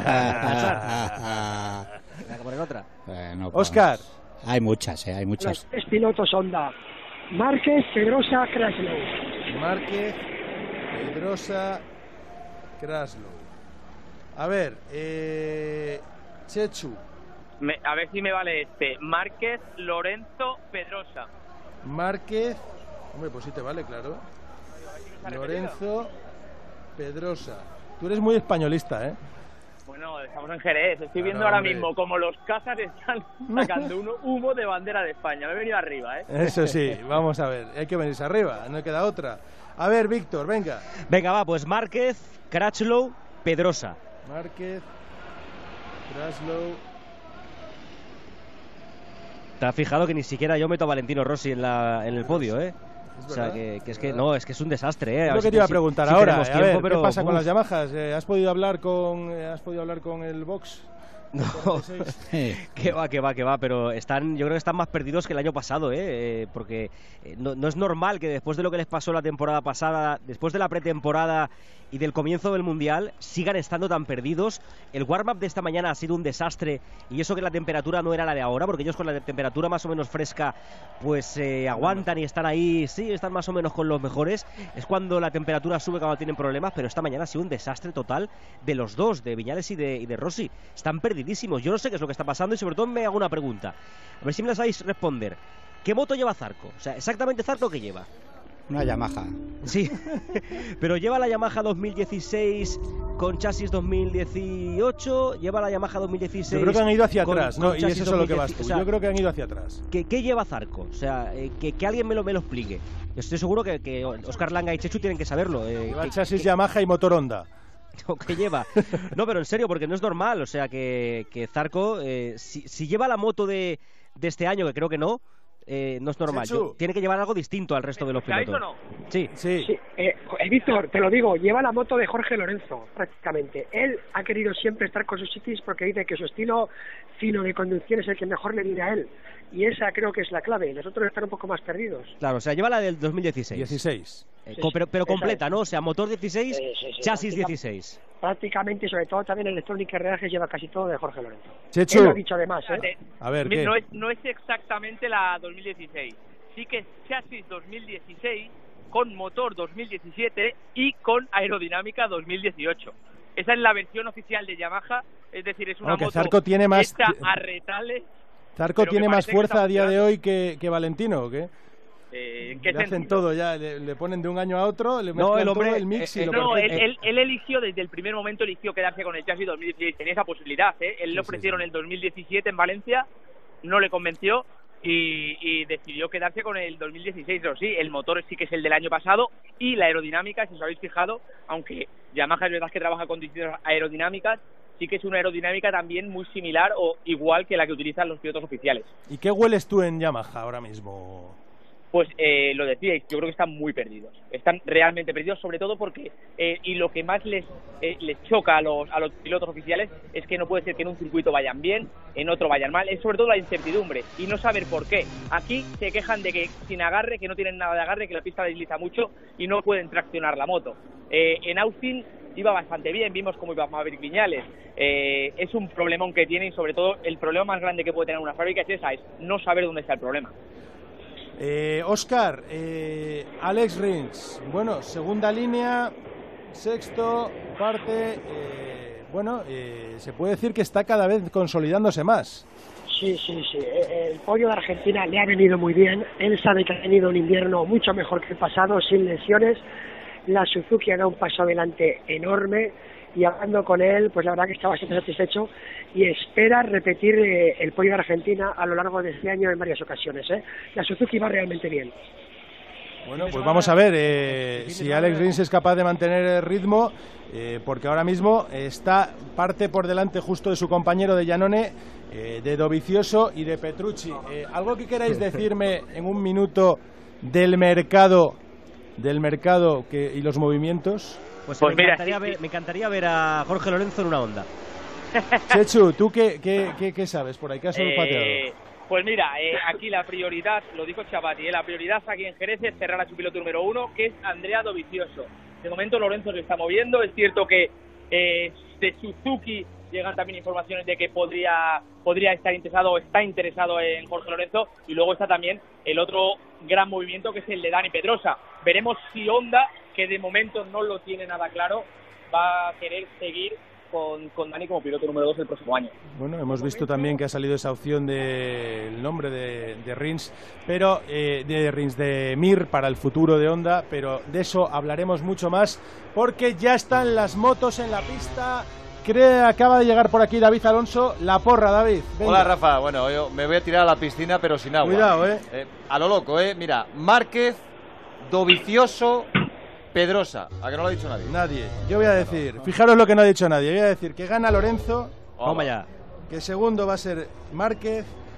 a tachar. Voy a poner otra. Bueno, pues, Oscar. Hay muchas, eh, hay muchas. Los tres pilotos Honda, Márquez, Pedrosa, Kraslow. Márquez, Pedrosa, Kraslow. A ver, eh, Chechu. Me, a ver si me vale este. Márquez, Lorenzo, Pedrosa. Márquez, hombre, pues sí te vale, claro. Lorenzo, Pedrosa. Tú eres muy españolista, ¿eh? Bueno, estamos en Jerez. Estoy claro, viendo ahora hombre. mismo como los casas están sacando un humo de bandera de España. Me he venido arriba, ¿eh? Eso sí, vamos a ver. Hay que venirse arriba, no queda otra. A ver, Víctor, venga. Venga, va, pues Márquez, Kraslow, Pedrosa. Márquez, Kraslow, Te has fijado que ni siquiera yo meto a Valentino Rossi en, la, en el podio, ¿eh? Es o sea, verdad, que, que es que no, es que es un desastre, ¿eh? Es A lo ver que si te iba a si- preguntar si ahora. tenemos A tiempo, ver, pero, ¿qué pasa con uf. las Yamahas? Eh, ¿Has podido hablar con eh, has podido hablar con el box? No, que va, que va, que va, pero están, yo creo que están más perdidos que el año pasado, ¿eh? Eh, porque eh, no, no es normal que después de lo que les pasó la temporada pasada, después de la pretemporada y del comienzo del Mundial, sigan estando tan perdidos. El warm-up de esta mañana ha sido un desastre, y eso que la temperatura no era la de ahora, porque ellos con la temperatura más o menos fresca, pues eh, aguantan y están ahí, sí, están más o menos con los mejores. Es cuando la temperatura sube cuando tienen problemas, pero esta mañana ha sido un desastre total de los dos, de Viñales y de, y de Rossi. Están perdidísimos. Yo no sé qué es lo que está pasando y sobre todo me hago una pregunta. A ver si me la sabéis responder. ¿Qué moto lleva Zarco? O sea, exactamente Zarco, ¿qué lleva? Una Yamaha. Sí, pero lleva la Yamaha dos mil dieciséis con chasis dos mil dieciocho, lleva la Yamaha dos mil dieciséis. Yo creo que han ido hacia con- atrás, con ¿no? Y chasis eso es a lo que vas dos mil diez, tú. o sea, Yo creo que han ido hacia atrás. ¿Qué, qué lleva Zarco? O sea, eh, que, que alguien me lo, me lo explique. Yo estoy seguro que, que Óscar Langa y Chechu tienen que saberlo. Eh, Lleva que- chasis que- Yamaha y motor Honda. o que lleva. No, pero en serio, porque no es normal. O sea, que, que Zarco, eh, si, si lleva la moto de, de este año, que creo que no, eh, no es normal. Chechu. Yo- tiene que llevar algo distinto al resto de los ¿Escucháis pilotos. o no? Sí. Sí. Sí, eh, eh, Víctor, te lo digo, lleva la moto de Jorge Lorenzo, prácticamente. Él ha querido siempre estar con sus cities porque dice que su estilo fino de conducción es el que mejor le viene a él. Y esa creo que es la clave. Nosotros estar un poco más perdidos. Claro, o sea, lleva la del dos mil dieciséis. dieciséis. Eh, Sí, co- sí, pero, pero esa completa, es. ¿no? O sea, motor dieciséis, Sí, sí, sí, chasis práctica- dieciséis. Prácticamente, y sobre todo también Electronic Reajes lleva casi todo de Jorge Lorenzo. Chechu. Él lo ha dicho además, ¿eh? A ver, Mi- ¿qué? No es, no es exactamente la dos mil dieciséis. Sí que es chasis dos mil dieciséis con motor dos mil diecisiete y con aerodinámica dos mil dieciocho. Esa es la versión oficial de Yamaha, es decir, es una Aunque moto Zarco tiene más- hecha a retales. ¿Zarco pero que tiene más parece que fuerza está a día de funcionando. hoy que, que Valentino o qué? Eh, ¿en qué Le hacen sentido? todo ya, le, le ponen de un año a otro, le No, mezclan el hombre, todo el mix eh, y lo No, él, perfecto. él, él eligió desde el primer momento, eligió quedarse con el chasis dos mil dieciséis. Tenía esa posibilidad, ¿eh? Él Sí, le sí, ofrecieron sí. el dos mil diecisiete en Valencia, no le convenció y, y decidió quedarse con el dos mil dieciséis. Pero sí, el motor sí que es el del año pasado y la aerodinámica, si os habéis fijado, aunque Yamaha es verdad que trabaja con distintas aerodinámicas, sí que es una aerodinámica también muy similar o igual que la que utilizan los pilotos oficiales. ¿Y qué hueles tú en Yamaha ahora mismo? Pues eh, lo decíais, yo creo que están muy perdidos, están realmente perdidos, sobre todo porque, eh, y lo que más les eh, les choca a los, a los pilotos oficiales es que no puede ser que en un circuito vayan bien, en otro vayan mal, es sobre todo la incertidumbre y no saber por qué. Aquí se quejan de que sin agarre, que no tienen nada de agarre, que la pista desliza mucho y no pueden traccionar la moto. Eh, en Austin iba bastante bien, vimos cómo iba Maverick Viñales. Eh, es un problemón que tiene y sobre todo el problema más grande que puede tener una fábrica es esa, es no saber dónde está el problema. Eh, Óscar, eh, Alex Rins, bueno, segunda línea, sexto, parte, eh, bueno, eh, se puede decir que está cada vez consolidándose más. Sí, sí, sí. Eh, El podio de Argentina le ha venido muy bien. Él sabe que ha tenido un invierno mucho mejor que el pasado, sin lesiones. La Suzuki ha dado un paso adelante enorme y hablando con él, pues la verdad que está bastante satisfecho y espera repetir eh, el podio de Argentina a lo largo de este año en varias ocasiones. ¿eh? La Suzuki va realmente bien. Bueno, pues vamos a ver eh, si Alex Rins es capaz de mantener el ritmo, eh, porque ahora mismo está parte por delante justo de su compañero de Iannone, eh, de Dovizioso y de Petrucci. Eh, ¿Algo que queráis decirme en un minuto del mercado, del mercado que, y los movimientos? Pues, Pues me, mira, encantaría sí, ver, sí. me encantaría ver a Jorge Lorenzo en una Honda. Chechu, ¿tú qué, qué, qué, qué sabes por ahí? ¿Qué has olfateado? Eh, pues mira, eh, aquí la prioridad, lo dijo Chabati, eh, la prioridad aquí en Jerez es cerrar a su piloto número uno, que es Andrea Dovizioso. De momento Lorenzo se está moviendo, es cierto que eh, de Suzuki llegan también informaciones de que podría podría estar interesado o está interesado en Jorge Lorenzo, y luego está también el otro gran movimiento que es el de Dani Pedrosa. Veremos si Honda, que de momento no lo tiene nada claro, va a querer seguir con, con Dani como piloto número dos el próximo año. Bueno, hemos visto también que ha salido esa opción del nombre de, de Rins, pero eh, de Rins de Mir para el futuro de Honda, pero de eso hablaremos mucho más porque ya están las motos en la pista. Cree, acaba de llegar por aquí David Alonso. La porra, David. Venga. Hola, Rafa. Bueno, yo me voy a tirar a la piscina, pero sin agua. Cuidado, ¿eh? eh a lo loco, ¿eh? Mira, Márquez, Dovizioso, Pedrosa. ¿A que no lo ha dicho nadie? Nadie. Yo voy a decir, fijaros lo que no ha dicho nadie. Voy a decir que gana Lorenzo. Toma ya. Que segundo va a ser Márquez.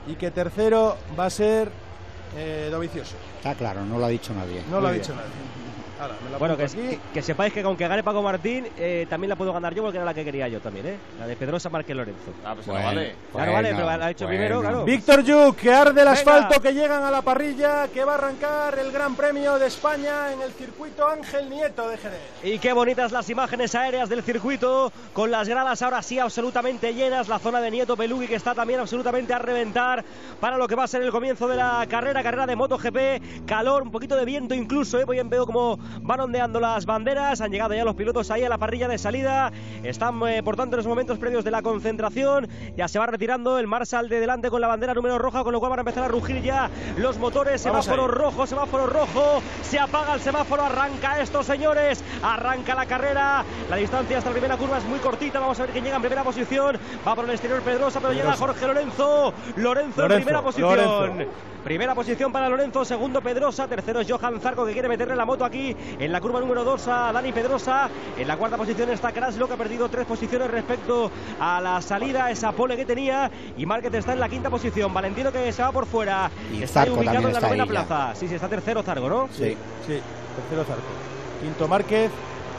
y que tercero va a ser eh, Dovizioso. Está claro, no lo ha dicho nadie. No Muy lo ha bien. dicho nadie. Ahora, me la Bueno, apunto que, aquí. que, que sepáis que aunque gane Paco Martín, eh, también la puedo ganar yo porque era la que quería yo también, ¿eh? La de Pedrosa, Márquez, Lorenzo. Ah, pues Bueno, no vale. Claro, vale, pero la ha hecho bueno. primero, claro. Víctor Yuk, que arde el Venga. asfalto, que llegan a la parrilla, que va a arrancar el Gran Premio de España en el circuito Ángel Nieto de Jerez. Y qué bonitas las imágenes aéreas del circuito, con las gradas ahora sí absolutamente llenas, la zona de Nieto Pelugui que está también absolutamente a reventar para lo que va a ser el comienzo de la carrera, carrera de MotoGP, calor, un poquito de viento incluso, ¿eh? Voy en veo como van ondeando las banderas, han llegado ya los pilotos ahí a la parrilla de salida, están eh, por tanto en los momentos previos de la concentración, ya se va retirando el Marshall de delante con la bandera número roja, con lo cual van a empezar a rugir ya los motores, Vamos semáforo ahí. rojo, semáforo rojo, se apaga el semáforo, arranca esto, señores, arranca la carrera, la distancia hasta la primera curva es muy cortita, vamos a ver quién llega en primera posición, va por el exterior Pedrosa, pero llega Pedrosa. Jorge Lorenzo, Lorenzo, en Lorenzo, primera posición, Lorenzo. primera posición para Lorenzo, segundo Pedrosa, tercero es Johan Zarco que quiere meterle la moto aquí en la curva número dos a Dani Pedrosa, en la cuarta posición está Kraslo que ha perdido tres posiciones respecto a la salida, esa pole que tenía, y Márquez está en la quinta posición, Valentino que se va por fuera, Y está ahí Zarco ubicado también en la está novena ahí ya. plaza, sí, sí, está tercero Zarco, ¿no? Sí. Sí, tercero Zarco. Quinto Márquez.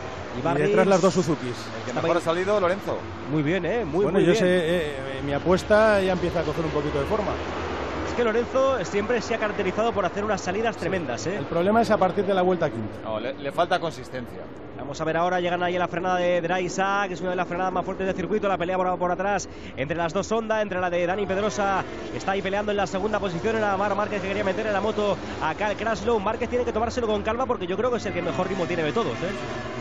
Y Y Barris, detrás las dos Suzukis. El que mejor ha salido, Lorenzo. muy bien, ¿eh? Muy, bueno, muy yo bien. sé, eh, eh, mi apuesta ya empieza a coger un poquito de forma. Es que Lorenzo siempre se ha caracterizado por hacer unas salidas tremendas, ¿eh? El problema es a partir de la vuelta quinta. No, le, le falta consistencia. Vamos a ver ahora, llegan ahí a la frenada de Draisa, que es una de las frenadas más fuertes del circuito, la pelea por, por atrás entre las dos Honda, entre la de Dani Pedrosa, está ahí peleando en la segunda posición, era Mar Márquez que quería meter en la moto a Cal Kraslow. Márquez tiene que tomárselo con calma porque yo creo que es el que mejor ritmo tiene de todos, ¿eh?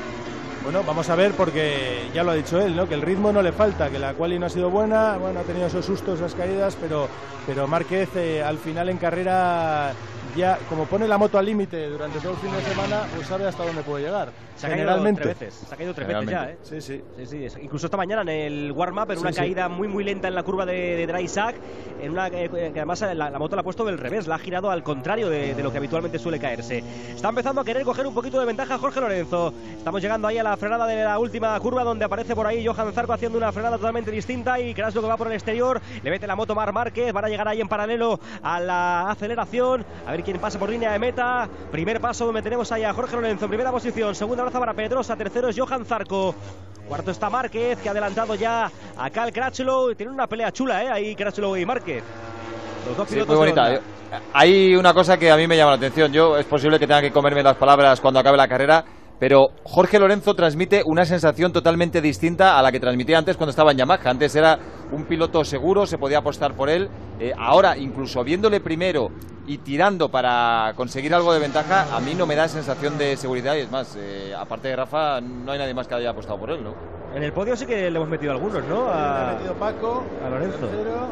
Bueno, vamos a ver porque ya lo ha dicho él, ¿no? Que el ritmo no le falta, que la quali no ha sido buena, bueno, ha tenido esos sustos, esas caídas, pero, pero Márquez eh, al final en carrera ya, como pone la moto al límite durante todo el fin de semana, pues sabe hasta dónde puede llegar. Se ha Generalmente. caído tres veces, se ha caído tres veces ya, ¿eh? Sí, sí. Sí, sí, es- incluso esta mañana en el warm-up, en Sí, una sí. caída muy muy lenta en la curva de, de Dry Sack, en una eh, que además la, la moto la ha puesto del revés, la ha girado al contrario de, de lo que habitualmente suele caerse. Está empezando a querer coger un poquito de ventaja Jorge Lorenzo. Estamos llegando ahí a la frenada de la última curva donde aparece por ahí Johan Zarco haciendo una frenada totalmente distinta y Kraslo que va por el exterior, le mete la moto Mar Márquez, van a llegar ahí en paralelo a la aceleración, a ver quién pasa por línea de meta. Primer paso donde tenemos ahí a Jorge Lorenzo en primera posición, segunda plaza para Pedrosa, tercero es Johan Zarco, cuarto está Márquez que ha adelantado ya a Cal Crutchlow. Tienen una pelea chula, ¿eh? Ahí Crutchlow y Márquez, los dos Sí, pilotos muy de bonita. Honda. Yo- Hay una cosa que a mí me llama la atención. Yo es posible que tenga que comerme las palabras cuando acabe la carrera, pero Jorge Lorenzo transmite una sensación totalmente distinta a la que transmitía antes cuando estaba en Yamaha. Antes era un piloto seguro, se podía apostar por él. Eh, ahora, incluso viéndole primero y tirando para conseguir algo de ventaja, a mí no me da sensación de seguridad. Y es más, eh, aparte de Rafa, no hay nadie más que haya apostado por él, ¿no? En el podio sí que le hemos metido algunos, ¿no? Le A, ha metido Paco, a Lorenzo. tercero,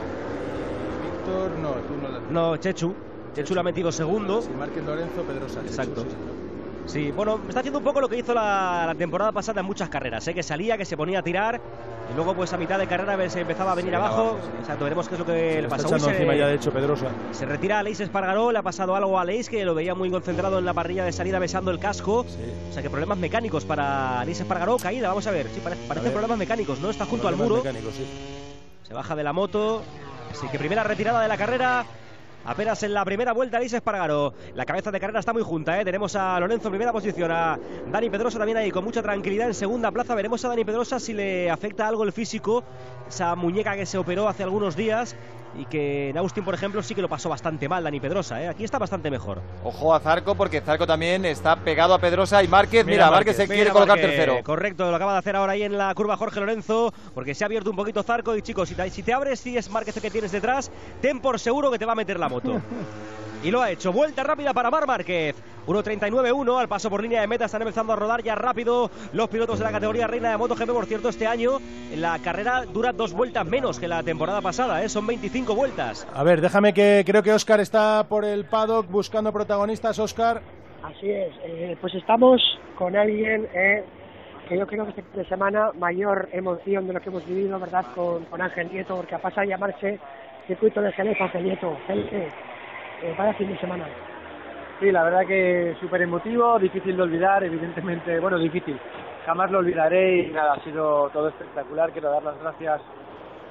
Víctor, no, tú no la No, Chechu. Chechu le ha metido segundo. Sí, Márquez, Lorenzo, Pedrosa. Exacto. Sí, sí, sí. Sí, bueno, está haciendo un poco lo que hizo la, la temporada pasada en muchas carreras, ¿eh? Que salía, que se ponía a tirar y luego pues a mitad de carrera se empezaba a venir Sí, abajo. abajo, sí. Exacto, veremos qué es lo que Se le le pasa. está Uy, echando se, encima ya, de hecho, Pedrosa. se retira Aleix Espargaró, le ha pasado algo a Aleix que lo veía muy concentrado en la parrilla de salida besando el casco. O sea que problemas mecánicos para Aleix Espargaró, caída, vamos a ver. Sí, parece, parecen ver. problemas mecánicos, ¿no? Está junto al Problemas muro. mecánicos, sí. Se baja de la moto. Así que primera retirada de la carrera. Apenas en la primera vuelta Aleix Espargaró. La cabeza de carrera está muy junta, ¿eh? Tenemos a Lorenzo en primera posición, a Dani Pedrosa también ahí con mucha tranquilidad en segunda plaza. Veremos a Dani Pedrosa si le afecta algo el físico, esa muñeca que se operó hace algunos días y que en Austin, por ejemplo, sí que lo pasó bastante mal Dani Pedrosa, ¿eh? Aquí está bastante mejor. Ojo a Zarco, porque Zarco también está pegado a Pedrosa y Márquez. Mira, Márquez, se mira quiere colocar Márquez. tercero. Correcto, lo acaba de hacer ahora ahí en la curva Jorge Lorenzo, porque se ha abierto un poquito Zarco. Y chicos, si te, si te abres, si es Márquez el que tienes detrás, ten por seguro que te va a meter la moto. Y lo ha hecho, vuelta rápida para Mar Márquez, uno treinta y nueve uno, al paso por línea de meta están empezando a rodar ya rápido los pilotos de la categoría reina de MotoGP. Por cierto, este año la carrera dura dos vueltas menos que la temporada pasada, ¿eh? Son veinticinco vueltas. A ver, déjame que creo que Óscar está por el paddock buscando protagonistas. Óscar. Así es, eh, pues estamos con alguien eh, que yo creo que este fin de semana mayor emoción de lo que hemos vivido, ¿verdad? Con, con Ángel Nieto, porque pasa a llamarse Circuito de Jerez Ángel Nieto. Felipe, eh, vaya fin de semana. Sí, la verdad que súper emotivo, difícil de olvidar, evidentemente, bueno, difícil, jamás lo olvidaré y nada, ha sido todo espectacular. Quiero dar las gracias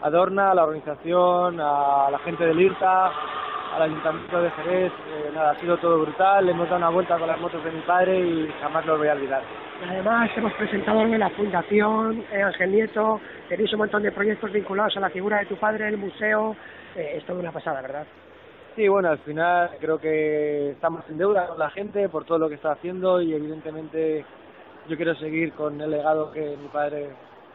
a Dorna, a la organización, a la gente del IRTA, al Ayuntamiento de Jerez. Eh, nada, ha sido todo brutal, le hemos dado una vuelta con las motos de mi padre y jamás lo voy a olvidar. Además, hemos presentado en la Fundación eh, Ángel Nieto, tenéis un montón de proyectos vinculados a la figura de tu padre, el museo, eh, es toda una pasada, ¿verdad? Sí, bueno, al final creo que estamos en deuda con la gente por todo lo que está haciendo y evidentemente yo quiero seguir con el legado que mi padre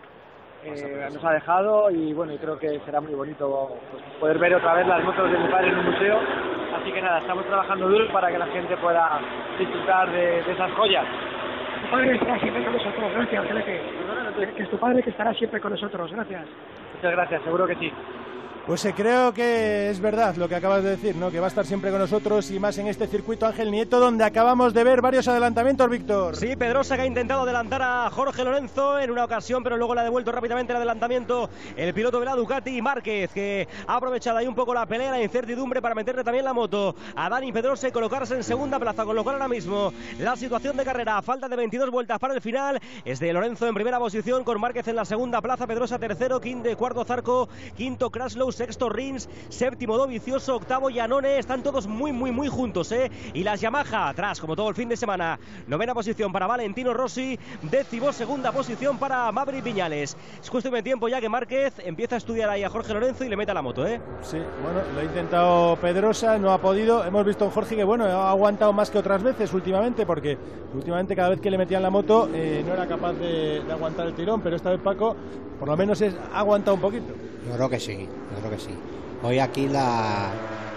eh, nos ha dejado y bueno, y creo que será muy bonito pues, poder ver otra vez las motos de mi padre en un museo. Así que nada, estamos trabajando duro para que la gente pueda disfrutar de, de esas joyas. Tu padre estará siempre con nosotros, gracias, que, que es tu padre que estará siempre con nosotros, gracias. Muchas gracias, seguro que sí. Pues eh, creo que es verdad lo que acabas de decir, ¿no? Que va a estar siempre con nosotros y más en este circuito Ángel Nieto, donde acabamos de ver varios adelantamientos, Víctor. Sí, Pedrosa que ha intentado adelantar a Jorge Lorenzo en una ocasión, pero luego le ha devuelto rápidamente el adelantamiento el piloto de la Ducati, Márquez, que ha aprovechado ahí un poco la pelea, la incertidumbre para meterle también la moto a Dani Pedrosa y colocarse en segunda plaza, con lo cual ahora mismo la situación de carrera a falta de veintidós vueltas para el final es de Lorenzo en primera posición, con Márquez en la segunda plaza, Pedrosa tercero, quinto, cuarto Zarco, quinto Crashlow, sexto Rins, séptimo Dovizioso, octavo Iannone. Están todos muy muy muy juntos, ¿eh? Y las Yamaha atrás, como todo el fin de semana. Novena posición para Valentino Rossi, décimo segunda posición para Maverick Viñales. Es cuestión de tiempo ya que Márquez empieza a estudiar ahí a Jorge Lorenzo y le meta la moto, ¿eh? Sí, bueno, lo ha intentado Pedrosa, no ha podido. Hemos visto a un Jorge que, bueno, ha aguantado más que otras veces últimamente, porque últimamente cada vez que le metían la moto eh, no era capaz de, de aguantar el tirón, pero esta vez Paco, por lo menos es, ha aguantado un poquito. Yo creo que sí, yo creo que sí. Hoy aquí la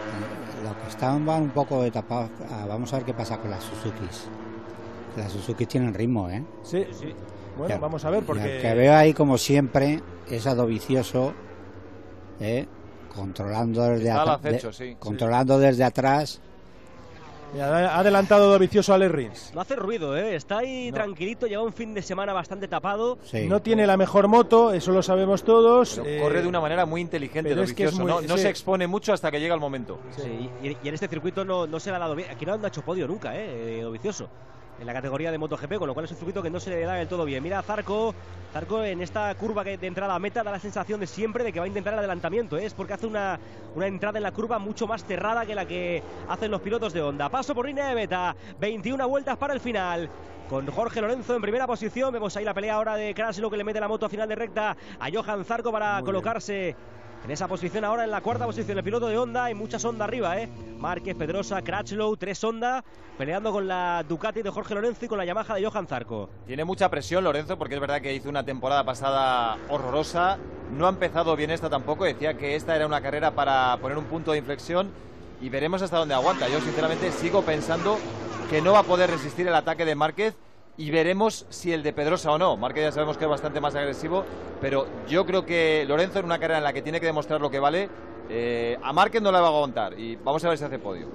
lo que estaban van un poco de tapado. Vamos a ver qué pasa con las Suzukis. Las Suzukis tienen ritmo, ¿eh? Sí, sí. Bueno, ya, vamos a ver porque... El que veo ahí, como siempre, es a Dovizioso, ¿eh? Controlando desde, at acecho, de, sí. controlando sí. desde atrás. Ha adelantado Dovizioso a Alex Rins. No hace ruido, ¿eh? Está ahí no. tranquilito, lleva un fin de semana bastante tapado. Sí. No tiene la mejor moto, eso lo sabemos todos. Eh, corre de una manera muy inteligente Dovizioso, es que es muy, no, no sí. se expone mucho hasta que llega el momento. Sí, sí. Y, y en este circuito no, no se le ha dado bien. Aquí no ha hecho podio nunca, ¿eh? Dovizioso. En la categoría de MotoGP, con lo cual es un circuito que no se le da del todo bien. Mira a Zarco, Zarco en esta curva de entrada a meta da la sensación de siempre de que va a intentar el adelantamiento, ¿eh? Es porque hace una, una entrada en la curva mucho más cerrada que la que hacen los pilotos de Honda. Paso por línea de meta, veintiuna vueltas para el final. Con Jorge Lorenzo en primera posición, vemos ahí la pelea ahora de Crashlow, que le mete la moto a final de recta a Johan Zarco para Muy colocarse bien. En esa posición ahora, en la cuarta posición, el piloto de Honda. Hay muchas Honda arriba, ¿eh? Márquez, Pedrosa, Crashlow, tres Honda, peleando con la Ducati de Jorge Lorenzo y con la Yamaha de Johan Zarco. Tiene mucha presión Lorenzo, porque es verdad que hizo una temporada pasada horrorosa. No ha empezado bien esta tampoco. Decía que esta era una carrera para poner un punto de inflexión y veremos hasta dónde aguanta. Yo sinceramente sigo pensando que no va a poder resistir el ataque de Márquez. Y veremos si el de Pedrosa o no. Márquez ya sabemos que es bastante más agresivo, pero yo creo que Lorenzo, en una carrera en la que tiene que demostrar lo que vale, eh, a Márquez no le va a aguantar. Y vamos a ver si hace podio.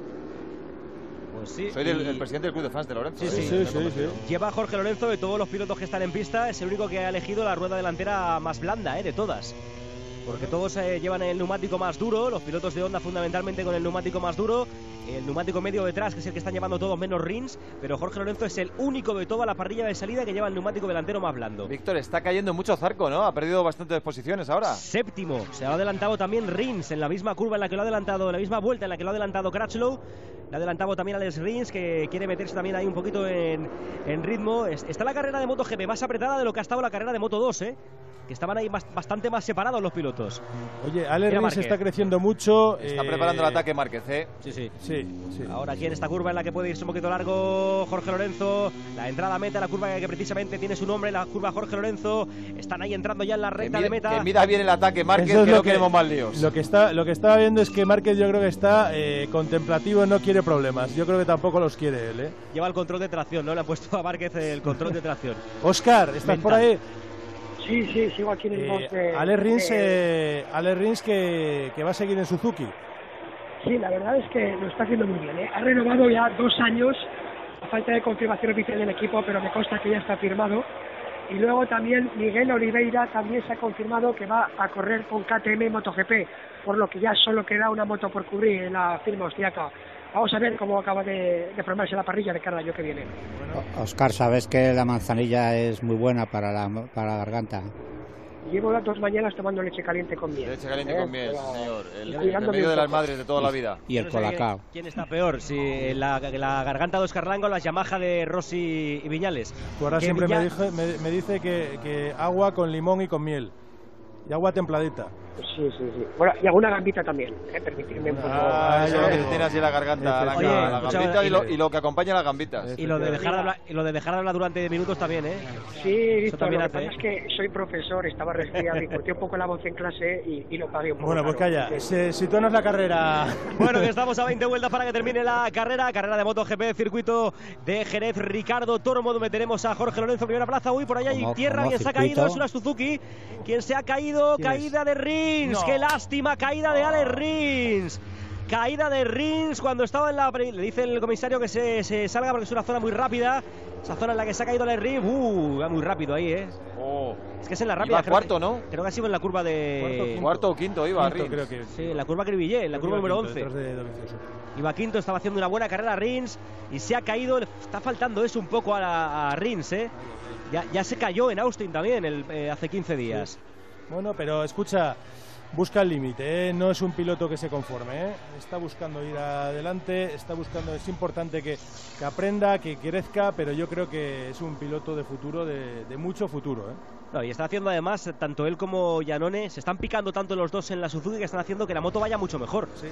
Pues sí. Soy del, el presidente del club de fans de Lorenzo. Sí, sí, sí, sí, sí. Lleva Jorge Lorenzo, de todos los pilotos que están en pista, es el único que ha elegido la rueda delantera más blanda, ¿eh? De todas. Porque todos eh, llevan el neumático más duro, los pilotos de Honda fundamentalmente con el neumático más duro, el neumático medio detrás, que es el que están llevando todos menos Rins, pero Jorge Lorenzo es el único de toda la parrilla de salida que lleva el neumático delantero más blando. Víctor, está cayendo mucho Zarco, ¿no? Ha perdido bastantes posiciones ahora. Séptimo, se ha adelantado también Rins en la misma curva en la que lo ha adelantado, en la misma vuelta en la que lo ha adelantado Crashlow. Le ha adelantado también a Alex Rins, que quiere meterse también ahí un poquito en, en ritmo. Está la carrera de MotoGP más apretada de lo que ha estado la carrera de Moto dos, ¿eh? Que estaban ahí más, bastante más separados los pilotos. Oye, Alex Rins está creciendo mucho. Está eh... preparando el ataque Márquez, ¿eh? Sí, sí, sí, sí. Ahora aquí en esta curva en la que puede irse un poquito largo Jorge Lorenzo, la entrada a meta, la curva que precisamente tiene su nombre, la curva Jorge Lorenzo. Están ahí entrando ya en la recta mira, de meta. Que mira bien el ataque Márquez, que no queremos más líos. Lo que, está, lo que estaba viendo es que Márquez, yo creo que está eh, contemplativo, no quiere problemas. Yo creo que tampoco los quiere él, ¿eh? Lleva el control de tracción, ¿no? Le ha puesto a Márquez el control de tracción. Óscar, ¿estás Mental. por ahí? Sí, sí, sigo aquí en el eh, box de... Alex Rins, eh, Alex Rins que, que va a seguir en Suzuki. Sí, la verdad es que lo está haciendo muy bien, ¿eh? Ha renovado ya dos años, a falta de confirmación oficial del equipo, pero me consta que ya está firmado. Y luego también Miguel Oliveira también se ha confirmado que va a correr con K T M MotoGP, por lo que ya solo queda una moto por cubrir en la firma austriaca. Vamos a ver cómo acaba de, de formarse la parrilla de cara al año que viene. Bueno. Oscar, ¿sabes que la manzanilla es muy buena para la, para la garganta? Llevo las dos mañanas tomando leche caliente con miel. Leche caliente ¿eh? con miel, Pero, señor. El, el cuidándome remedio un de las poco. madres de toda la vida. Y el No sé colacao. quién- ¿Quién está peor? Si la, la garganta de Oscar Lango o la Yamaha de Rossi y Viñales. Tú ahora Que siempre Viña- me, dije- me, me dice que, que agua con limón y con miel. Y agua templadita. Sí, sí, sí. Bueno, y alguna gambita también, ¿eh? Permitidme un poco. Ah, eso es lo que te tiene así la garganta, la, Oye, la escucha, gambita y y- lo, y lo que acompaña a las gambitas. Y lo de dejar de hablar, y lo de dejar de hablar durante minutos también, ¿eh? Sí, Eso Víctor, también lo que hace, pasa ¿eh? es que soy profesor, estaba resfriado y corté un poco la voz en clase y, y lo pagué un poco. Bueno, pues caro. calla. Si, sitúanos la carrera. Bueno, que estamos a veinte vueltas para que termine la carrera. Carrera de MotoGP, circuito de Jerez. Ricardo Tormo, donde tenemos a Jorge Lorenzo en primera plaza. Uy, por allá hay Como- tierra. como Quien se ha circuito. caído es una Suzuki. Quien se ha caído, ¿Quién es? caída de Rins. No. ¡Qué lástima! Caída de Alex Rins. Caída de Rins cuando estaba en la... pre- Le dice el comisario que se, se salga porque es una zona muy rápida. Esa zona en la que se ha caído Alex Rins. Uh, va muy rápido ahí, ¿eh? Oh. Es que es en la rápida. Iba creo cuarto, que- ¿no? Creo que ha sido en la curva de... Cuarto o quinto iba, Quinto, Rins. creo que. Sí, en la curva Cribillé, en la curva número once. Detrás de Dovizioso. Iba quinto, estaba haciendo una buena carrera Rins y se ha caído. Le está faltando eso un poco a, la- a Rins, ¿eh? Ya, ya se cayó en Austin también el, eh, hace quince días. Bueno, pero escucha, busca el límite, ¿eh? No es un piloto que se conforme, ¿eh? Está buscando ir adelante, está buscando, es importante que, que aprenda, que crezca, pero yo creo que es un piloto de futuro, de, de mucho futuro, ¿eh? No, y está haciendo además, tanto él como Iannone, se están picando tanto los dos en la Suzuki que están haciendo que la moto vaya mucho mejor. Sí.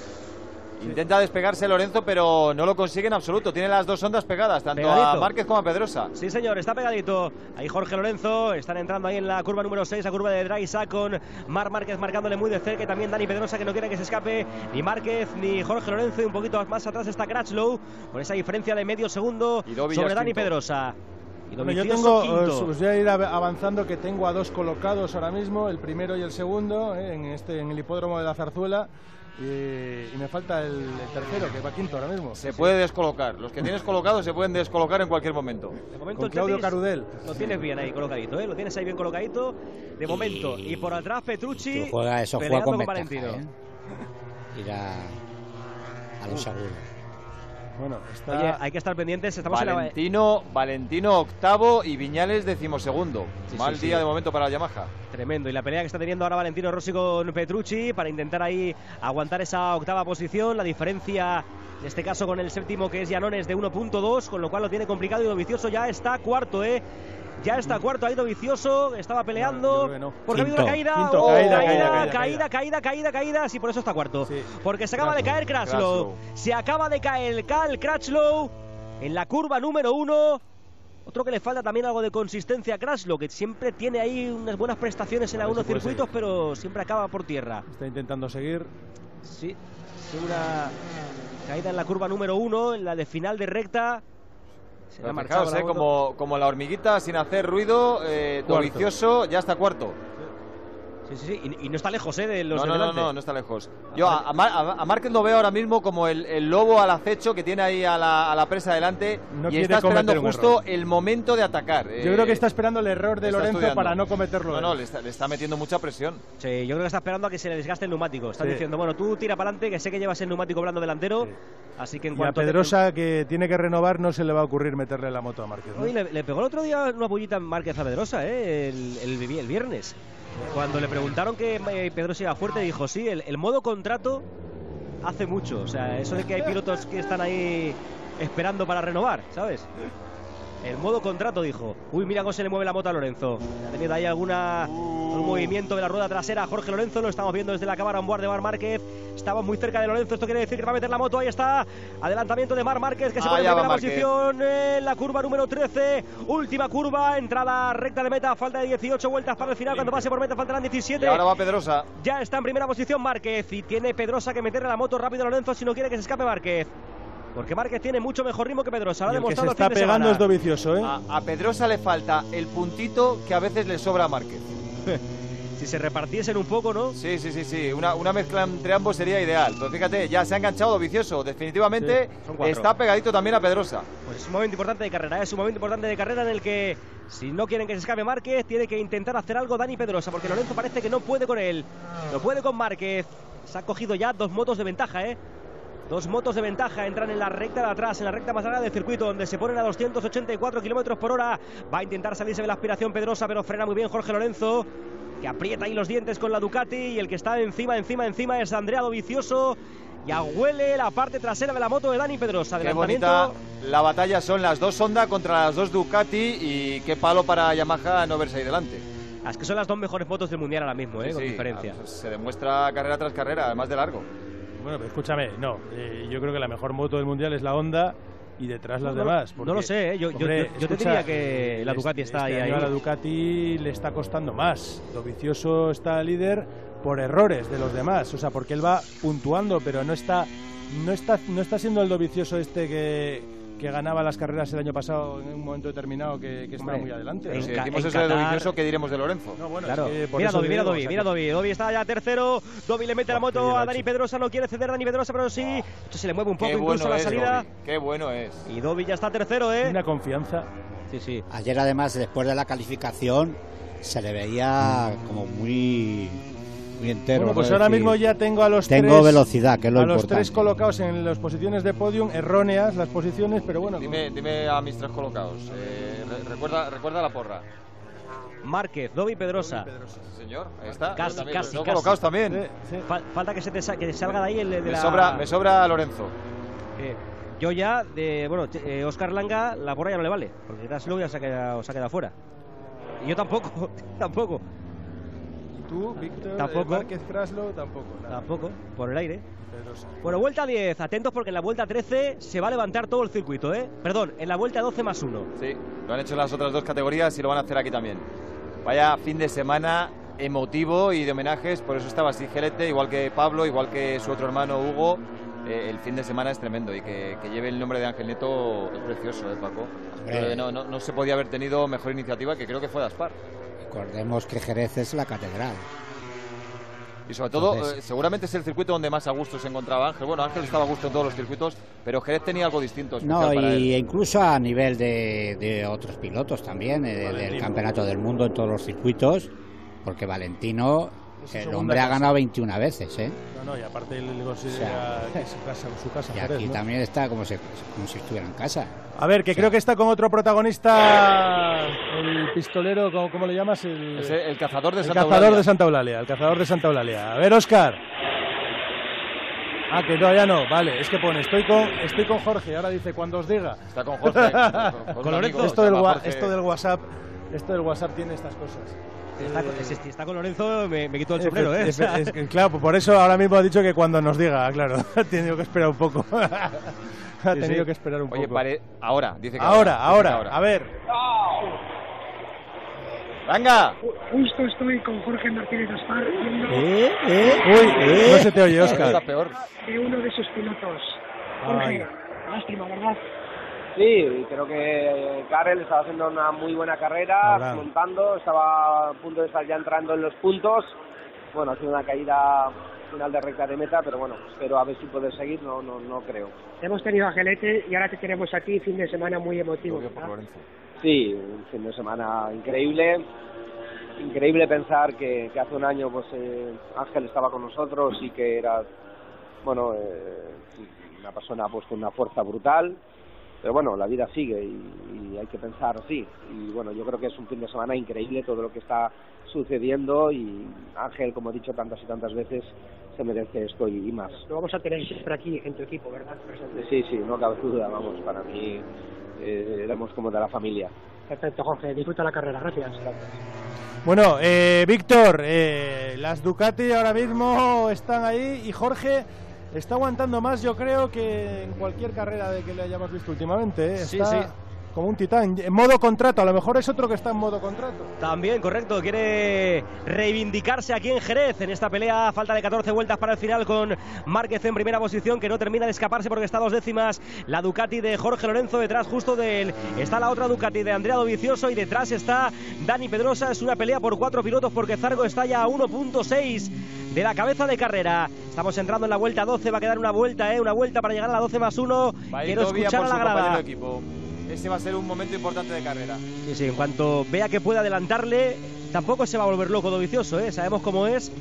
Intenta despegarse Lorenzo, pero no lo consigue en absoluto. Tiene las dos ondas pegadas, tanto Pegadito. a Márquez como a Pedrosa. Sí, señor, está pegadito. Ahí Jorge Lorenzo, están entrando ahí en la curva número seis, la curva de Draisa, con Marc Márquez marcándole muy de cerca y también Dani Pedrosa, que no quiere que se escape ni Márquez ni Jorge Lorenzo. Y un poquito más atrás está Crutchlow, con esa diferencia de medio segundo Y Dovizioso sobre Dani quinto. Pedrosa. Y Bueno, yo Dovizioso tengo, os, quinto. os voy a ir av- avanzando que tengo a dos colocados ahora mismo, el primero y el segundo, ¿eh? en, este, en el hipódromo de la Zarzuela. Y, y me falta el, el tercero, que va quinto ahora mismo. Se puede descolocar. Los que tienes colocados se pueden descolocar en cualquier momento. De momento Con el Claudio Tetis Carudel. lo tienes bien ahí colocadito, ¿eh? Lo tienes ahí bien colocadito de momento. Y por atrás Petrucci Tú juega eso, juega peleando con con ventaja, Valentino. ¿eh? Ir a, a lo seguro. Bueno, está... Oye, hay que estar pendientes. Estamos en la... Valentino, Valentino octavo y Viñales decimosegundo. Sí, Mal sí, día sí. de momento para la Yamaha. Tremendo. Y la pelea que está teniendo ahora Valentino Rossi con Petrucci para intentar ahí aguantar esa octava posición. La diferencia, en este caso con el séptimo, que es Iannone, es de uno punto dos, con lo cual lo tiene complicado. Y Dovizioso ya está cuarto, ¿eh? Ya está cuarto ahí Dovizioso, estaba peleando. No, yo creo que no. Porque ha habido Quinto. una caída. Quinto, Oh, caída, caída, caída, caída, caída, caída, caída, caída, sí, por eso está cuarto. Sí. Porque se acaba de caer Crutchlow. Crutchlow. Se acaba de caer Cal Crutchlow en la curva número uno. Otro que le falta también algo de consistencia a Crutchlow, que siempre tiene ahí unas buenas prestaciones en A ver algunos si puede circuitos, seguir. pero siempre acaba por tierra. Está intentando seguir. Sí, sí, una caída en la curva número uno, en la de final de recta. Se le ha Pero marchado fijaos, la eh, moto. como, como la hormiguita sin hacer ruido, eh, Cuarto. Dovizioso ya está cuarto. Sí, sí, sí, y, y no está lejos, ¿eh? De los No, de no, no, delante. no, no está lejos. Yo a, a, Mar- a- a Márquez lo veo ahora mismo como el, el lobo al acecho que tiene ahí a la, a la presa delante No y quiere está esperando cometer un justo error. el momento de atacar. Yo Eh, creo que está esperando el error de está Lorenzo estudiando. para no cometerlo. No, él. no, le está, le está metiendo mucha presión. Sí, yo creo que está esperando a que se le desgaste el neumático. Está Sí. diciendo, bueno, tú tira para adelante, que sé que llevas el neumático blando delantero. Sí. Así que en Y a cuanto... Pedrosa, que tiene que renovar, no se le va a ocurrir meterle la moto a Márquez, ¿no? Oye, le, le pegó el otro día una pollita en Márquez a Pedrosa, ¿eh? El, el, el viernes. Cuando le preguntaron que eh, Pedrosa iba fuerte, dijo, sí, el, el modo contrato hace mucho. O sea, eso de que hay pilotos que están ahí esperando para renovar, ¿sabes? El modo contrato, dijo. Uy, mira cómo se le mueve la moto a Lorenzo. Ha tenido ahí alguna, un movimiento de la rueda trasera a Jorge Lorenzo. Lo estamos viendo desde la cámara on board de Marc Márquez. Estamos muy cerca de Lorenzo. Esto quiere decir que va a meter la moto. Ahí está. Adelantamiento de Marc Márquez, que se pone en Allá va primera Márquez. posición en la curva número trece. Última curva, entrada recta de meta. Falta de dieciocho vueltas para el final. Cuando pase por meta faltarán diecisiete. Y ahora va Pedrosa. Ya está en primera posición Márquez. Y tiene Pedrosa que meterle la moto rápido a Lorenzo si no quiere que se escape Márquez. Porque Márquez tiene mucho mejor ritmo que Pedrosa. Lo ha Y el que se demostrado el está fin de pegando semana. es Dovizioso, ¿eh? A, a Pedrosa le falta el puntito que a veces le sobra a Márquez. Si se repartiesen un poco, ¿no? Sí, sí, sí, sí. Una, una mezcla entre ambos sería ideal. Pero fíjate, ya se ha enganchado Dovizioso. Definitivamente Sí, son cuatro. está pegadito también a Pedrosa. Pues es un momento importante de carrera, ¿eh? es un momento importante de carrera en el que, si no quieren que se escape Márquez, tiene que intentar hacer algo Dani Pedrosa, porque Lorenzo parece que no puede con él. No puede con Márquez. Se ha cogido ya dos motos de ventaja, ¿eh? Dos motos de ventaja entran en la recta de atrás, en la recta más larga del circuito, donde se ponen a doscientos ochenta y cuatro kilómetros por hora. Va a intentar salirse de la aspiración Pedrosa, pero frena muy bien Jorge Lorenzo, que aprieta ahí los dientes con la Ducati, y el que está encima, encima, encima es Andrea Dovizioso. Ya huele la parte trasera de la moto de Dani Pedrosa. Qué bonita la batalla, son las dos Honda contra las dos Ducati, y qué palo para Yamaha no verse ahí delante. Es que son las dos mejores motos del mundial ahora mismo, ¿eh? Sí, con sí, diferencia. Se demuestra carrera tras carrera, además de largo. Bueno, pero escúchame, no, eh, yo creo que la mejor moto del mundial es la Honda y detrás las no, demás. Porque, no lo sé, ¿eh? yo, hombre, yo, yo, yo te diría que la Ducati está este ahí. año ahí. a la Ducati le está costando más. Dovizioso está líder por errores de los demás, o sea, porque él va puntuando, pero no está, no está, no está siendo el Dovizioso este que que ganaba las carreras el año pasado en un momento determinado, que, que estaba muy adelante. Pero ¿no? si decimos eso de Dovizioso, ¿qué diremos de Lorenzo? No, bueno, claro. es que por mira eso Dovi, mira digo, Dovi, o sea, mira Dovi. Dovi está ya tercero. Dovi le mete la moto a Dani Pedrosa, no quiere ceder Dani Pedrosa, pero sí. Esto se le mueve un poco, Qué incluso bueno la es, salida. Dovi. Qué bueno es. Y Dovi ya está tercero, ¿eh? Una confianza. Sí, sí. Ayer, además, después de la calificación, se le veía como muy... muy entero. Bueno, pues ¿no? ahora Es decir, mismo ya tengo a los tengo tres, velocidad, que es lo a los importante. tres colocados en las posiciones de podium, erróneas las posiciones, pero bueno. Dime, dime a mis tres colocados. Eh, re- recuerda, recuerda la porra. Márquez, Dovi, Pedrosa. Sí, señor, ahí está. Casi, Yo también, casi, los tengo casi. colocados también. Fal- falta que se te sa- que salga de ahí el de Me la... sobra, me sobra Lorenzo. Eh, yo ya, de bueno, eh, Óscar Langa, la porra ya no le vale, porque Graslow ya se ha quedado, se ha quedado fuera. Y yo tampoco, tampoco. Tú, Víctor, Tampoco. eh, Márquez, Kraslow, tampoco. Nada. Tampoco, por el aire. Pedrosa. Bueno, vuelta diez, atentos porque en la vuelta trece se va a levantar todo el circuito, ¿eh? Perdón, en la vuelta doce más uno. Sí, lo han hecho en las otras dos categorías y lo van a hacer aquí también. Vaya fin de semana emotivo y de homenajes, por eso estaba así Gelete, igual que Pablo, igual que su otro hermano Hugo. Eh, el fin de semana es tremendo, y que, que lleve el nombre de Ángel Nieto es precioso, ¿eh, Paco? Hombre. Eh, no, no, no se podía haber tenido mejor iniciativa, que creo que fue de Aspar. Recordemos que Jerez es la catedral. Y sobre todo, Entonces- eh, seguramente es el circuito donde más a gusto se encontraba Ángel. Bueno, Ángel estaba a gusto en todos los circuitos, pero Jerez tenía algo distinto, especial No, para y él. incluso a nivel de, de otros pilotos también, eh, del Valentino. campeonato del mundo en todos los circuitos, porque Valentino, Es su el segunda hombre ha casa. ganado veintiuna veces, ¿eh? No, no, y aparte él le considera O sea, que es su casa, su casa Y Jerez, aquí ¿no? también está como si, como si estuviera en casa. A ver, que creo que está con otro protagonista, el pistolero, ¿cómo, cómo le llamas? El, Es el, el cazador de el Santa cazador Eulalia. de Santa Eulalia, el cazador de Santa Eulalia. A ver, Óscar. Ah, que todavía no, vale, es que pone, estoy con, estoy con Jorge, ahora dice, cuando os diga. Está con Jorge, con- con un amigo, esto, se del, llama wa- Jorge. esto del WhatsApp, esto del WhatsApp tiene estas cosas. Está, con- si está con Lorenzo, me, me quito el sombrero, ¿eh? Efe- efe- es que, claro, por eso ahora mismo ha dicho que cuando nos diga, claro, ha tenido que esperar un poco. ha Sí, tenido sí. que esperar un Oye, poco. pare- ahora, dice que Ahora, ahora, ahora, dice que a ver. ¡Venga! Justo estoy con Jorge Martínez Aspar viendo ¿Eh? ¿Eh? Uy, no se te oye, Óscar. Está peor. de uno de sus pilotos. Jorge, lástima, ¿verdad? Sí, creo que Karel estaba haciendo una muy buena carrera, Ahora. montando, estaba a punto de estar ya entrando en los puntos. Bueno, ha sido una caída final de recta de meta, pero bueno, espero a ver si puede seguir, no, no, no creo. Hemos tenido a Gelete y ahora te tenemos a ti, fin de semana muy emotivo, ¿verdad? Sí, un fin de semana increíble. Increíble pensar que, que hace un año pues eh, Ángel estaba con nosotros y que era, bueno, eh, una persona pues con una fuerza brutal. Pero bueno, la vida sigue y, y hay que pensar así. Y bueno, yo creo que es un fin de semana increíble todo lo que está sucediendo y Ángel, como he dicho tantas y tantas veces, se merece esto y, y más. Lo vamos a tener siempre aquí en tu equipo, ¿verdad? Presente. Sí, sí, no cabe duda, vamos, para mí eh, éramos como de la familia. Perfecto, Jorge, disfruta la carrera, gracias. Bueno, eh, Víctor, eh, las Ducati ahora mismo están ahí y Jorge está aguantando más, yo creo, que en cualquier carrera de que le hayamos visto últimamente. ¿eh? Sí, Está sí. como un titán, en modo contrato, a lo mejor es otro que está en modo contrato. También, correcto, quiere reivindicarse aquí en Jerez en esta pelea. Falta de catorce vueltas para el final con Márquez en primera posición, que no termina de escaparse porque está a dos décimas la Ducati de Jorge Lorenzo. Detrás justo de él está la otra Ducati de Andrea Dovizioso y detrás está Dani Pedrosa. Es una pelea por cuatro pilotos porque Zarco está ya a uno punto seis de la cabeza de carrera. Estamos entrando en la vuelta doce, va a quedar una vuelta, ¿eh? Una vuelta para llegar a la doce más uno. Va a ir Quiero Dobia escuchar por a su la compañero grada. de equipo. Ese va a ser un momento importante de carrera. Sí, sí, en cuanto vea que puede adelantarle, tampoco se va a volver loco Dovizioso, ¿eh? Sabemos cómo es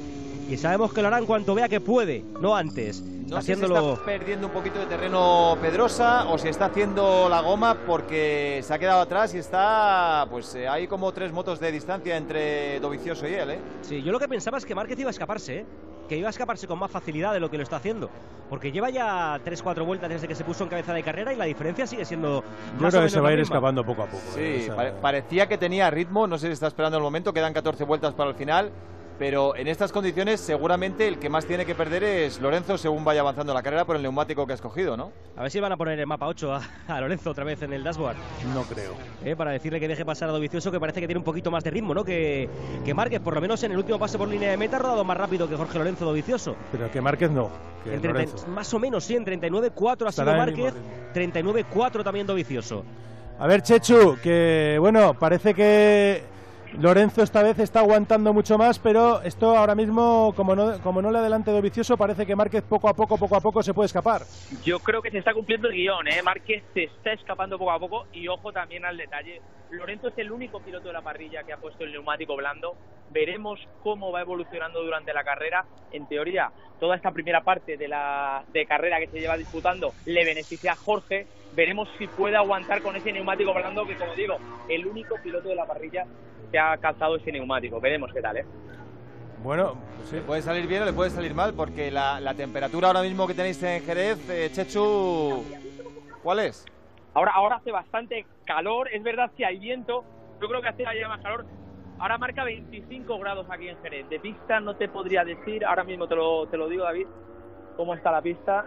y sabemos que lo harán cuanto vea que puede, no antes. No haciéndolo... sé si está perdiendo un poquito de terreno Pedrosa o si está haciendo la goma porque se ha quedado atrás y está, pues eh, hay como tres motos de distancia entre Dovizioso y él, ¿eh? Sí, yo lo que pensaba es que Márquez iba a escaparse, ¿eh? Que iba a escaparse con más facilidad de lo que lo está haciendo, porque lleva ya tres cuatro vueltas desde que se puso en cabeza de carrera y la diferencia sigue siendo Yo más creo o que se menos va a la ir misma. escapando poco a poco. Sí, ¿eh? O sea, pare- parecía que tenía ritmo, no sé si está esperando el momento, quedan catorce vueltas para el final, pero en estas condiciones seguramente el que más tiene que perder es Lorenzo según vaya avanzando la carrera por el neumático que ha escogido, ¿no? A ver si van a poner el mapa ocho a, a Lorenzo otra vez en el dashboard. No creo. Eh, para decirle que deje pasar a Dovizioso, que parece que tiene un poquito más de ritmo, ¿no? Que, que Márquez, por lo menos en el último pase por línea de meta, ha rodado más rápido que Jorge Lorenzo Dovizioso. Pero que Márquez no, que En treinta, Lorenzo. más o menos, sí, en treinta y nueve cuatro ha Estará sido en el Márquez, mismo treinta y nueve cuatro también Dovizioso. A ver, Chechu, que bueno, parece que Lorenzo esta vez está aguantando mucho más, pero esto ahora mismo, como no, como no le adelante Dovizioso, parece que Márquez poco a poco, poco a poco se puede escapar. Yo creo que se está cumpliendo el guión, ¿eh? Márquez se está escapando poco a poco y ojo también al detalle. Lorenzo es el único piloto de la parrilla que ha puesto el neumático blando. Veremos cómo va evolucionando durante la carrera. En teoría, toda esta primera parte de la de carrera que se lleva disputando le beneficia a Jorge. Veremos si puede aguantar con ese neumático blando que, como digo, el único piloto de la parrilla que ha calzado ese neumático. Veremos qué tal, ¿eh? Bueno, pues sí. Le puede salir bien o le puede salir mal, porque la, la temperatura ahora mismo que tenéis en Jerez, eh, Chechu, ¿cuál es? Ahora, ahora hace bastante calor, es verdad que hay viento, yo creo que hace ya más calor. Ahora marca veinticinco grados aquí en Jerez. De pista no te podría decir, ahora mismo te lo, te lo digo, David, cómo está la pista,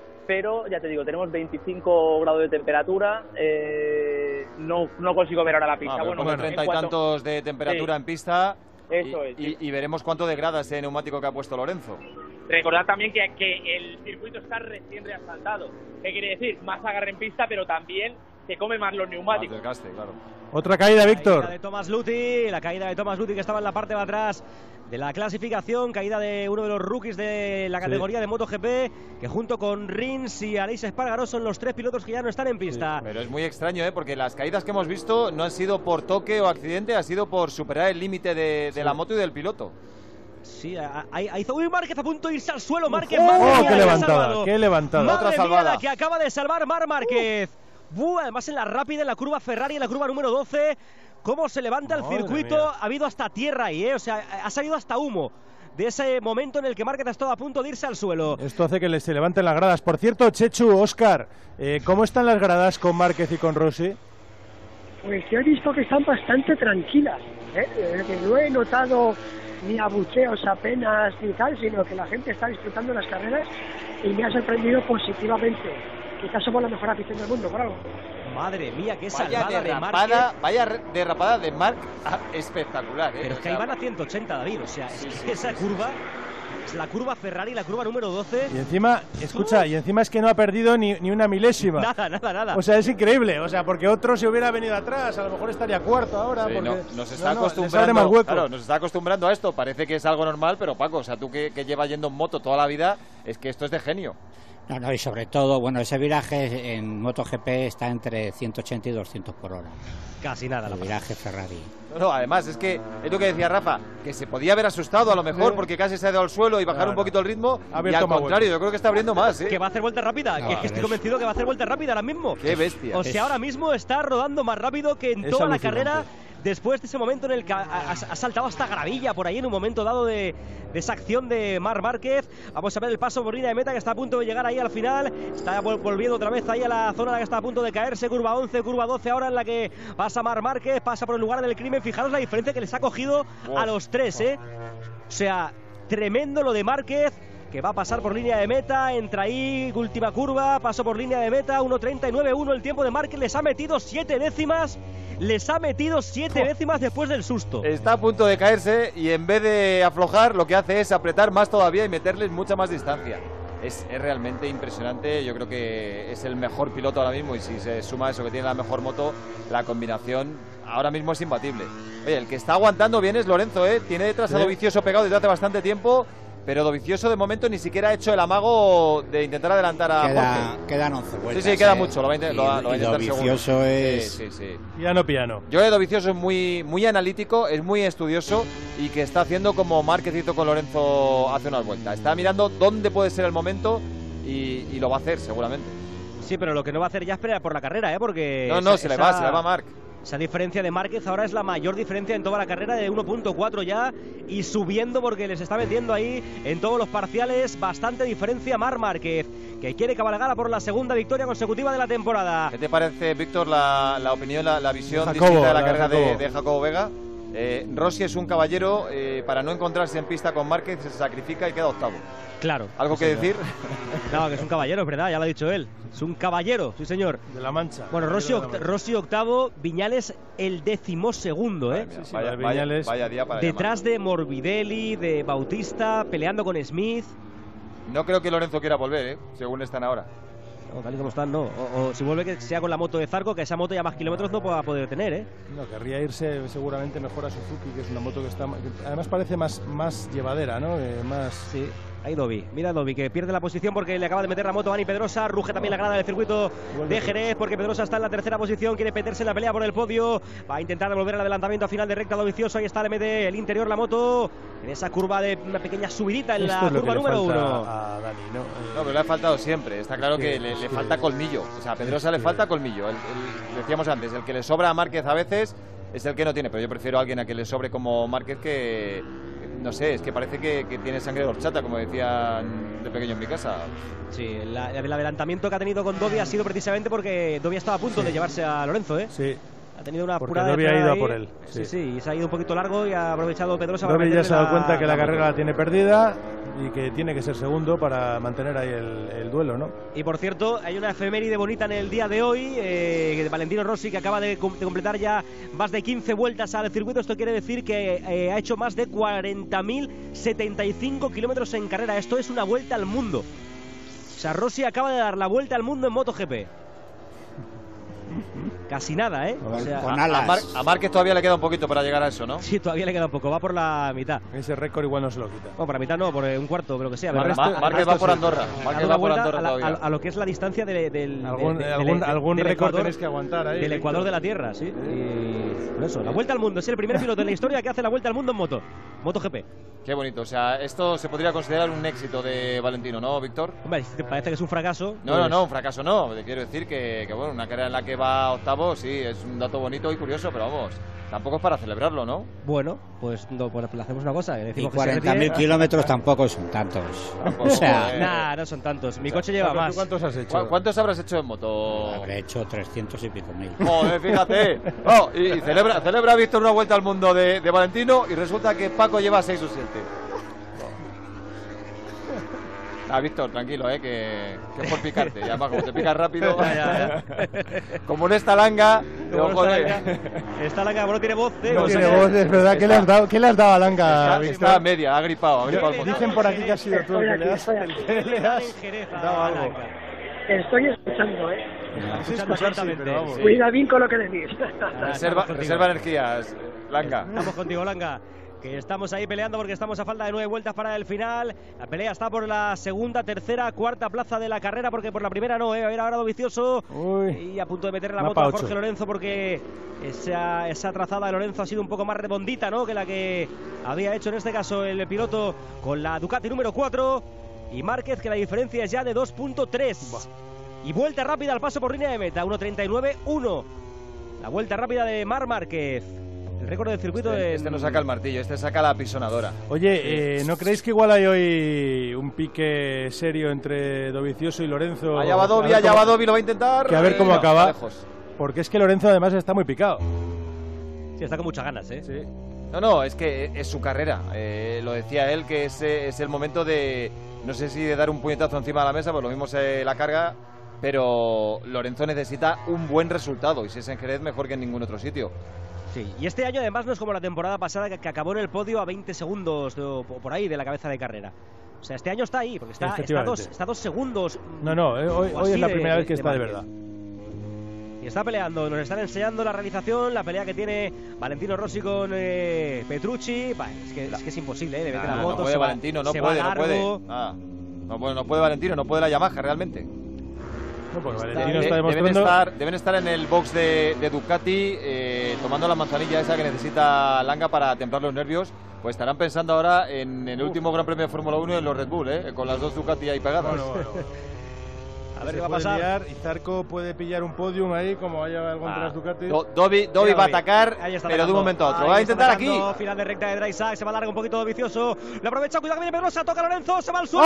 pero ya te digo, tenemos veinticinco grados de temperatura, eh, no, no consigo ver ahora la pista. Ah, bueno, pone en treinta y cuanto- tantos de temperatura Sí. en pista. Eso y, es, y- sí. y veremos cuánto degrada ese neumático que ha puesto Lorenzo. Recordad también que, que el circuito está recién reasfaltado. ¿Qué quiere decir? Más agarre en pista, pero también se come más los neumáticos. Más desgaste, claro. Otra caída, Víctor. Caída de Thomas Luthi, la caída de Thomas Luthi que estaba en la parte de atrás de la clasificación, caída de uno de los rookies de la categoría Sí. de MotoGP, que junto con Rins y Aleix Espargaró son los tres pilotos que ya no están en pista. Pero es muy extraño, ¿eh? Porque las caídas que hemos visto no han sido por toque o accidente, ha sido por superar el límite de, de Sí. la moto y del piloto. Sí, ahí hizo. Uy, Márquez a punto de irse al suelo. Márquez, ¡Oh, madre mía, qué la que ha levantada, salvado. qué levantada! Madre Otra mía, salvada. la que acaba de salvar Marc Márquez. Buah, además en la rápida, en la curva Ferrari, en la curva número doce. Cómo se levanta el Madre circuito. mía. Ha habido hasta tierra ahí, ¿eh? O sea, ha salido hasta humo de ese momento en el que Márquez ha estado a punto de irse al suelo. Esto hace que le- se levanten las gradas. Por cierto, Chechu, Óscar, eh, ¿cómo están las gradas con Márquez y con Rossi? Pues yo he visto que están bastante tranquilas, ¿eh? Eh, que no he notado ni abucheos apenas ni tal, sino que la gente está disfrutando las carreras y me ha sorprendido positivamente. Quizás somos la mejor afición del mundo, por algo. Madre mía, qué Vaya salvada de derrapada, Márquez. vaya re- derrapada de Marc, ah, espectacular, ¿eh? Pero es O que sea, ahí van a ciento ochenta, David. O sea, Sí, es sí, que esa sí, sí, curva, es la curva Ferrari, la curva número doce. Y encima, escucha, y encima es que no ha perdido ni, ni una milésima. Nada, nada, nada. O sea, es increíble. O sea, porque otro si hubiera venido atrás, a lo mejor estaría cuarto ahora. sí, porque no, nos está no, no, les abre acostumbrando, más hueco. claro, nos está acostumbrando a esto. Parece que es algo normal, pero Paco, o sea, tú que, que llevas yendo en moto toda la vida, es que esto es de genio. No, no, y sobre todo, bueno, ese viraje en MotoGP está entre ciento ochenta y doscientos por hora. Casi nada. El La viraje Ferrari. No, no, además, es que es lo que decía Rafa, que se podía haber asustado a lo mejor Sí. porque casi se ha ido al suelo y bajar Claro. un poquito el ritmo. Ha Y abierto al más contrario, hueco. yo creo que está abriendo más, ¿eh? que va a hacer vuelta rápida. No, que, que estoy pero convencido que va a hacer vuelta rápida ahora mismo. Qué bestia. O sea, ahora mismo está rodando más rápido que en Es toda la alucinante. carrera. Después de ese momento en el que ha, ha- ha saltado hasta gravilla por ahí en un momento dado de, de esa acción de Marc Márquez. Vamos a ver el paso por línea de meta que está a punto de llegar ahí al final. Está vol- volviendo otra vez ahí a la zona en la que está a punto de caerse. Curva once, curva doce ahora en la que pasa Marc Márquez, pasa por el lugar del crimen. Fijaros la diferencia que les ha cogido a los tres, ¿eh? O sea, tremendo lo de Márquez, que va a pasar por línea de meta, entra ahí, última curva, paso por línea de meta, uno treinta y nueve uno el tiempo de Márquez, les ha metido siete décimas, les ha metido siete décimas después del susto. Está a punto de caerse y en vez de aflojar lo que hace es apretar más todavía y meterles mucha más distancia. Es, es realmente impresionante, yo creo que es el mejor piloto ahora mismo y si se suma eso que tiene la mejor moto, la combinación ahora mismo es imbatible. Oye, el que está aguantando bien es Lorenzo, ¿eh? Tiene detrás a Sí. Dovizioso pegado desde hace bastante tiempo pero Dovizioso de momento ni siquiera ha hecho el amago de intentar adelantar a Queda, Jorge. Quedan once vueltas. Sí, sí, queda eh. mucho, lo va a, intent- y, lo va, lo va a y intentar Dovizioso segundo. es... Sí, sí, sí. Piano, piano. Yo de Dovizioso es muy, muy analítico, es muy estudioso y que está haciendo como Márquez hizo con Lorenzo hace unas vueltas. Está mirando dónde puede ser el momento y, y lo va a hacer seguramente. Sí, pero lo que no va a hacer ya es pelear por la carrera, ¿eh? Porque... No, no, esa, se le esa, va, se le va a Marc. Esa diferencia de Márquez ahora es la mayor diferencia en toda la carrera, de uno punto cuatro ya, y subiendo porque les está metiendo ahí en todos los parciales bastante diferencia Marc Márquez, que quiere cabalgar por la segunda victoria consecutiva de la temporada. ¿Qué te parece, Víctor, la, la opinión, la, la visión Jacobo, distinta de la, la carrera Jacobo. de, de Jacobo Vega? Eh, Rossi es un caballero, eh, para no encontrarse en pista con Márquez se sacrifica y queda octavo. Claro. ¿Algo sí, que señor. decir? No, que es un caballero, es verdad, ya lo ha dicho él. Es un caballero, sí señor. De la Mancha. Bueno, Rossi, Caballero de la oct- Mancha. Rossi octavo, Viñales el decimosegundo, ¿eh? Mira, sí, vaya, lo de vaya- Viñales. vaya día para Detrás de Morbidelli, de Bautista, peleando con Smith. llamar. No creo que Lorenzo quiera volver, ¿eh? Según están ahora. No, tal y como están, no. O, o si vuelve que sea con la moto de Zarco, que esa moto ya más kilómetros no pueda poder tener, ¿eh? No, querría irse seguramente mejor a Suzuki, que es una moto que está... que además parece más, más llevadera, ¿no? Eh, más... Sí. Ahí Dovi, mira Dovi que pierde la posición porque le acaba de meter la moto a Dani Pedrosa, ruge también la grada del circuito de Jerez porque Pedrosa está en la tercera posición, quiere meterse en la pelea por el podio, va a intentar devolver el adelantamiento a final de recta Dovizioso, ahí está, le mete el interior la moto en esa curva de una pequeña subidita en Esto la es lo curva que le número falta uno. a Dani, ¿no? Eh, No, pero le ha faltado siempre. Está claro es que, que- le, es le que- falta colmillo. O sea, a Pedrosa le que- falta colmillo. El- el- decíamos antes, el que le sobra a Márquez a veces es el que no tiene. Pero yo prefiero a alguien a que le sobre como Márquez que... No sé, es que parece que, que tiene sangre de horchata, como decían de pequeño en mi casa. Sí, la- el adelantamiento que ha tenido con Dovi ha sido precisamente porque Dovi estaba a punto de llevarse a Lorenzo, ¿eh? Sí. Ha tenido una Porque apurada de Dovi ha frenada ido a ahí. por él, Sí, sí. sí, y se ha ido un poquito largo y ha aprovechado Pedrosa para Dovi ya meterle se ha dado la- cuenta que la moto. carrera la tiene perdida y que tiene que ser segundo para mantener ahí el, el duelo, ¿no? Y por cierto, hay una efeméride bonita en el día de hoy, eh, de Valentino Rossi, que acaba de, cum- de completar ya más de quince vueltas al circuito. Esto quiere decir que eh, ha hecho más de cuarenta mil setenta y cinco kilómetros en carrera. Esto es una vuelta al mundo. O sea, Rossi acaba de dar la vuelta al mundo en MotoGP. Casi nada, ¿eh? O sea, Con A, alas. Mar- a Márquez todavía le queda un poquito para llegar a eso, ¿no? sí, todavía le queda un poco, va por la mitad. Ese récord igual no se lo quita. Bueno, por la mitad no, por eh, un cuarto, pero lo que sea. Mar- pero Ma- resto- Márquez resto va por sí. Andorra. Ha Márquez dado va por vuelta Andorra a, la- todavía. a- a lo que es la distancia de- del, Algún, de- de- algún, del- algún del récord Ecuador, tenéis que aguantar ahí. del Víctor. Ecuador de la Tierra, sí. Y por eso, la vuelta al mundo. Es el primer piloto en la historia que hace la vuelta al mundo en moto. MotoGP. Qué bonito. O sea, esto se podría considerar un éxito de Valentino, ¿no, Víctor? Hombre, si te parece que es un fracaso. No, no, pues- no, un fracaso no. Te quiero decir que, que, bueno, una carrera en la que va octavo, sí, es un dato bonito y curioso, pero vamos, tampoco es para celebrarlo, ¿no? Bueno, pues, no, pues le hacemos una cosa. Y Decimos que se cuarenta mil retire. kilómetros tampoco son tantos. Tampoco, O sea, eh. Nah, no son tantos. Mi coche lleva ¿Cuántos- más. ¿Cuántos has hecho? ¿Cu- ¿Cuántos habrás hecho en moto? habré hecho trescientos y pico mil. Joder, fíjate. Oh, y, y celebra, celebra Víctor una vuelta al mundo de, de Valentino y resulta que Paco lleva seis o siete. Ah, Víctor, tranquilo, eh, que, que es por picarte. Y además, como te picas rápido, Ya, como en esta langa, digo, Como no joder. está Langa- Está la no tiene voz, ¿eh? No O sea, tiene voz, es verdad. ¿Qué le has dado, ¿qué le has dado a Langa, Está, Víctor? está a media, ha gripado, ha gripado el motor. Dicen por aquí que has sido tú el Estoy que aquí, le has, estoy el aquí. que le has en Jerez a dado algo. Langa. Estoy escuchando, ¿eh? Sí, escuchar, sí, pero vamos. Cuida bien con lo que decís. Reserva, Estamos contigo. reserva energías, Langa. Estamos contigo, Langa. Que estamos ahí peleando porque estamos a falta de nueve vueltas para el final. La pelea está por la segunda, tercera, cuarta plaza de la carrera, porque por la primera no, ¿eh? A ver ahora Dovizioso. Uy. Y a punto de meterle la Va moto pa' a ocho. Jorge Lorenzo, porque esa, esa trazada de Lorenzo ha sido un poco más redondita, ¿no? Que la que había hecho en este caso el piloto con la Ducati número cuatro. Y Márquez, que la diferencia es ya de dos punto tres. Y vuelta rápida al paso por línea de meta, uno treinta y nueve uno. La vuelta rápida de Marc Márquez. El récord del circuito Este, en- este no saca el martillo, este saca la pisonadora. Oye, eh, ¿no creéis que igual hay hoy un pique serio entre Dovizioso y Lorenzo? Allá va A Dovi, ver allá cómo- va Dovi, lo va a intentar. Que a ver cómo Eh, no, acaba. Porque es que Lorenzo además está muy picado. Sí, está con muchas ganas, ¿eh? Sí. No, no, es que es su carrera. Eh, lo decía él, que es, eh, es el momento de, no sé si de dar un puñetazo encima de la mesa, pues lo mismo se la carga, pero Lorenzo necesita un buen resultado, y si es en Jerez, mejor que en ningún otro sitio. Sí, y este año además no es como la temporada pasada que, que acabó en el podio a veinte segundos de- o por ahí de la cabeza de carrera. O sea, este año está ahí, porque está, está, Efectivamente. dos, está dos segundos. No, no, eh, hoy, o hoy así es la de- primera de- vez que de está de Márquez. verdad. y está peleando. Nos están enseñando la realización, la pelea que tiene Valentino Rossi con eh, Petrucci. Bah, es, que, es que es imposible, ¿eh? Le mete nah, la moto, no puede se va, Valentino, no se puede, va no puede. largo. Ah, no puede, no puede Valentino, no puede la Yamaha realmente. No, porque Está, Valentino está de, demostrando... deben, estar, deben estar en el box de, de Ducati eh, tomando la manzanilla esa que necesita Langa para templar los nervios. Pues estarán pensando ahora en el último Gran Premio de Fórmula uno y en los Red Bull, ¿eh? Con las dos Ducati ahí pegadas. Bueno, bueno. A ver se qué va a puede pasar. liar y Zarco puede pillar un podium ahí, como haya algo entre Ah. las Ducati. Do, Dovi, Dovi va a atacar, Ahí está pero de atacando. un momento a otro. Ahí Va a está intentar aquí. atacando. Final de recta de Dreisac, se va a largar un poquito vicioso. Lo aprovecha, cuidado que viene Pedrosa, toca Lorenzo, se va al suelo.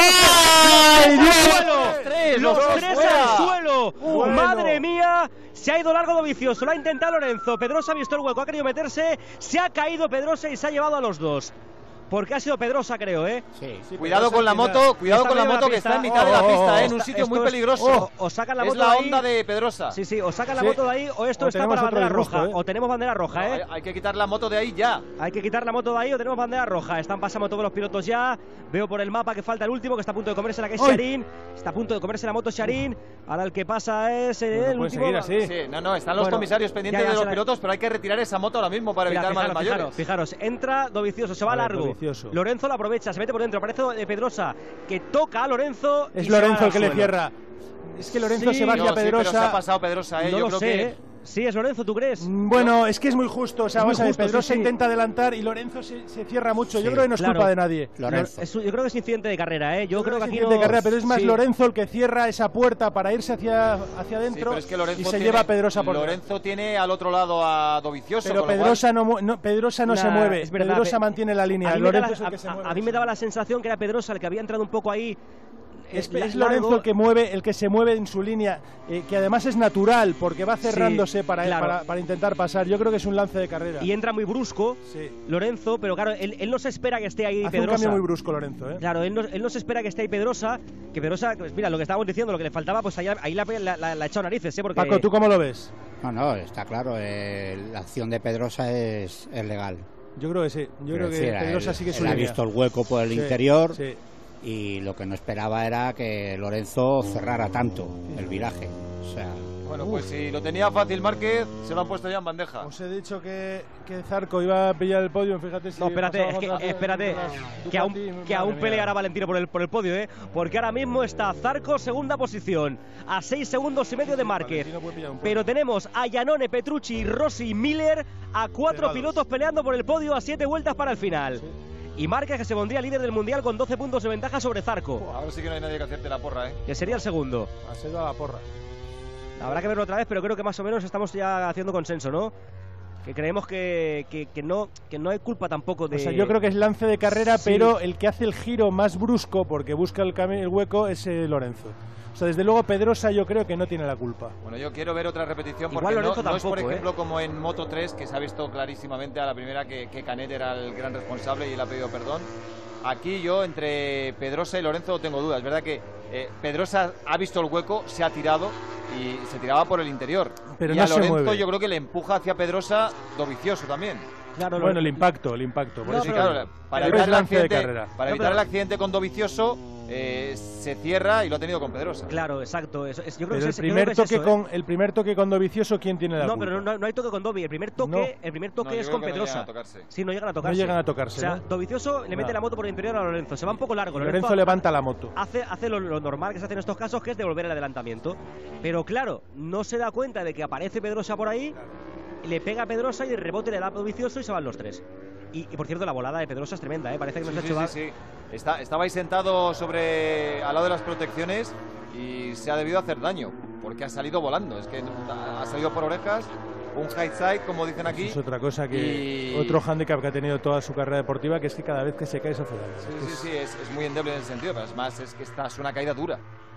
¡Ay, ¡Los Dios! tres al suelo! Los tres, ¡Los los dos tres fuera! al suelo! Bueno. ¡Madre mía! Se ha ido largo Dovizioso, lo ha intentado Lorenzo. Pedrosa ha visto el hueco, ha querido meterse. Se ha caído Pedrosa y se ha llevado a los dos. Porque ha sido Pedrosa, creo, ¿eh? Sí. Cuidado con la moto, cuidado Está con la medio moto que está en mitad de la pista, ¿eh? En un Está- sitio muy esto es- peligroso. O, o sacan la Es moto la de ahí. onda de Pedrosa. Sí, sí, o sacan la Sí. moto de ahí o esto O está tenemos para otro bandera disgusto, roja. ¿eh? O tenemos bandera roja, ¿eh? Hay, hay que quitar la moto de ahí ya. Hay que quitar la moto de ahí o tenemos bandera roja. Están pasando todos los pilotos ya. Veo por el mapa que falta el último, que está a punto de comerse la que es ¡Ay! Sharin. Está a punto de comerse la moto Sharin. Ahora el que pasa es eh, No el puede último. seguir así. Sí, no, no, están los Bueno, comisarios pendientes ya, ya de los se la- pilotos, pero hay que retirar esa moto ahora mismo para Mira, evitar males fijaros, mayores. fijaros, fijaros, entra Dovizioso, se va A ver, largo. Dovizioso. Lorenzo lo aprovecha, se mete por dentro, aparece de Pedrosa, que toca a Lorenzo. y Es se va Lorenzo al el que le suelo. cierra. Es que Lorenzo Sí. se va No, hacia sí, pero se ha Pedrosa. pasado Pedrosa, ¿eh? No Yo lo creo sé, que... ¿eh? Sí, es Lorenzo, ¿tú crees? Bueno, es que es muy justo. O sea, Es muy vamos a ver, justo, Pedrosa sí, sí. intenta adelantar y Lorenzo se, se cierra mucho. Sí, Yo creo que no es claro. culpa de nadie. Lorenzo. Es- yo creo que es incidente de carrera, ¿eh? Yo, Yo creo que es aquí incidente no... de carrera, pero es más sí. Lorenzo el que cierra esa puerta para irse hacia, hacia Sí, adentro pero es que Lorenzo y se tiene- lleva a Pedrosa por delante. Lorenzo tiene al otro lado a Dovizioso. Pero con lo cual- Pedrosa no, mu- no, Pedrosa no Nah, se mueve. es verdad, Pedrosa Pe- mantiene la línea. A mí, me da Lorenzo la, es el que se a- a- mueve. a mí me daba la sensación que era Pedrosa el que había entrado un poco ahí. Es, eh, es largo. Lorenzo el que mueve, el que se mueve en su línea, eh, que además es natural porque va cerrándose para, claro. para, para intentar pasar. Yo creo que es un lance de carrera. Y entra muy brusco Sí. Lorenzo, pero claro, él, él no se espera que esté ahí Hace Pedrosa. un cambio muy brusco Lorenzo, ¿eh? Claro, él no, él no se espera que esté ahí Pedrosa, que Pedrosa, pues mira, lo que estábamos diciendo, lo que le faltaba, pues ahí, ahí la, la, la, la ha echado narices, ¿eh? Porque Paco, ¿tú cómo lo ves? No, no, está claro. eh, la acción de Pedrosa es, es legal. Yo creo que sí. Yo Quiero creo que decir, Pedrosa él- sigue su él ha línea. visto el hueco por el Sí, interior sí. y lo que no esperaba era que Lorenzo cerrara tanto el viraje. O sea, Bueno, pues si lo tenía fácil Márquez, se lo han puesto ya en bandeja. Os he dicho que, que Zarco iba a pillar el podio, fíjate si... No, espérate, pasaba es que, contra- espérate, contra que aún, Ducati, que madre aún mía. peleará Valentino por el, por el podio, ¿eh? Porque ahora mismo está Zarco segunda posición, a seis segundos y medio de Márquez. Valentino puede pillar un podio. Pero tenemos a Iannone, Petrucci, Rossi y Miller, a cuatro Pegados. pilotos peleando por el podio a siete vueltas para el final. Y Márquez, que se pondría líder del Mundial con doce puntos de ventaja sobre Zarco, Ahora sí que no hay nadie que hacerte la porra, ¿eh? que sería el segundo. Ha sido a la porra. Habrá que verlo otra vez, pero creo que más o menos estamos ya haciendo consenso, ¿no? Que creemos que, que, que no, que no hay culpa tampoco de... O sea, yo creo que es lance de carrera, Sí. pero el que hace el giro más brusco porque busca el, cami- el hueco es eh, Lorenzo. O sea, desde luego Pedrosa yo creo que no tiene la culpa. Bueno, yo quiero ver otra repetición Igual porque no, Lorenzo no es, por tampoco, ejemplo, como en Moto tres, que se ha visto clarísimamente a la primera que, que Canet era el gran responsable y él ha pedido perdón. Aquí yo, entre Pedrosa y Lorenzo, tengo dudas. Es verdad que eh, Pedrosa ha visto el hueco, se ha tirado y se tiraba por el interior. Pero y no a se Lorenzo mueve. yo creo que le empuja hacia Pedrosa Dovizioso también. Claro, Bueno, lo- el impacto, el impacto. Por No, eso Sí, pero- claro, para pero evitar, es el lance de accidente, carrera. para No, evitar pero- el accidente con Dovizioso, eh, se cierra y lo ha tenido con Pedrosa. Claro, exacto. Eso, es, yo creo Pero que el es, yo creo primer, que es toque eso, ¿eh? con, el primer toque con Dovizioso, ¿quién tiene la No, culpa? pero no, no hay toque con Dovi. El primer toque, No. el primer No, toque yo es creo con que no Pedrosa. llegan a tocarse. Sí, no llegan a No tocarse. llegan a tocarse, O sea, ¿no? Dovizioso le mete No. la moto por el interior a Lorenzo. Se va un poco largo. Lorenzo levanta la moto. Hace, hace lo, lo normal que se hace en estos casos, que es devolver el adelantamiento. Pero claro, no se da cuenta de que aparece Pedrosa por ahí, le pega a Pedrosa y de rebote le da a Dovizioso y se van los tres. Y, y por cierto, la volada de Pedrosa es tremenda, ¿eh? Parece que nos Sí, ha sí, hecho sí, dar- sí. Está, estabais sentado sobre al lado de las protecciones y se ha debido hacer daño porque ha salido volando. Es que ha salido por orejas, un high side, como dicen aquí. Es otra cosa que... Y- Otro hándicap que ha tenido toda su carrera deportiva, que es que cada vez que se cae se hace daño. Sí, sí, sí, es, es muy endeble en ese sentido, pero además es que esta es una caída dura.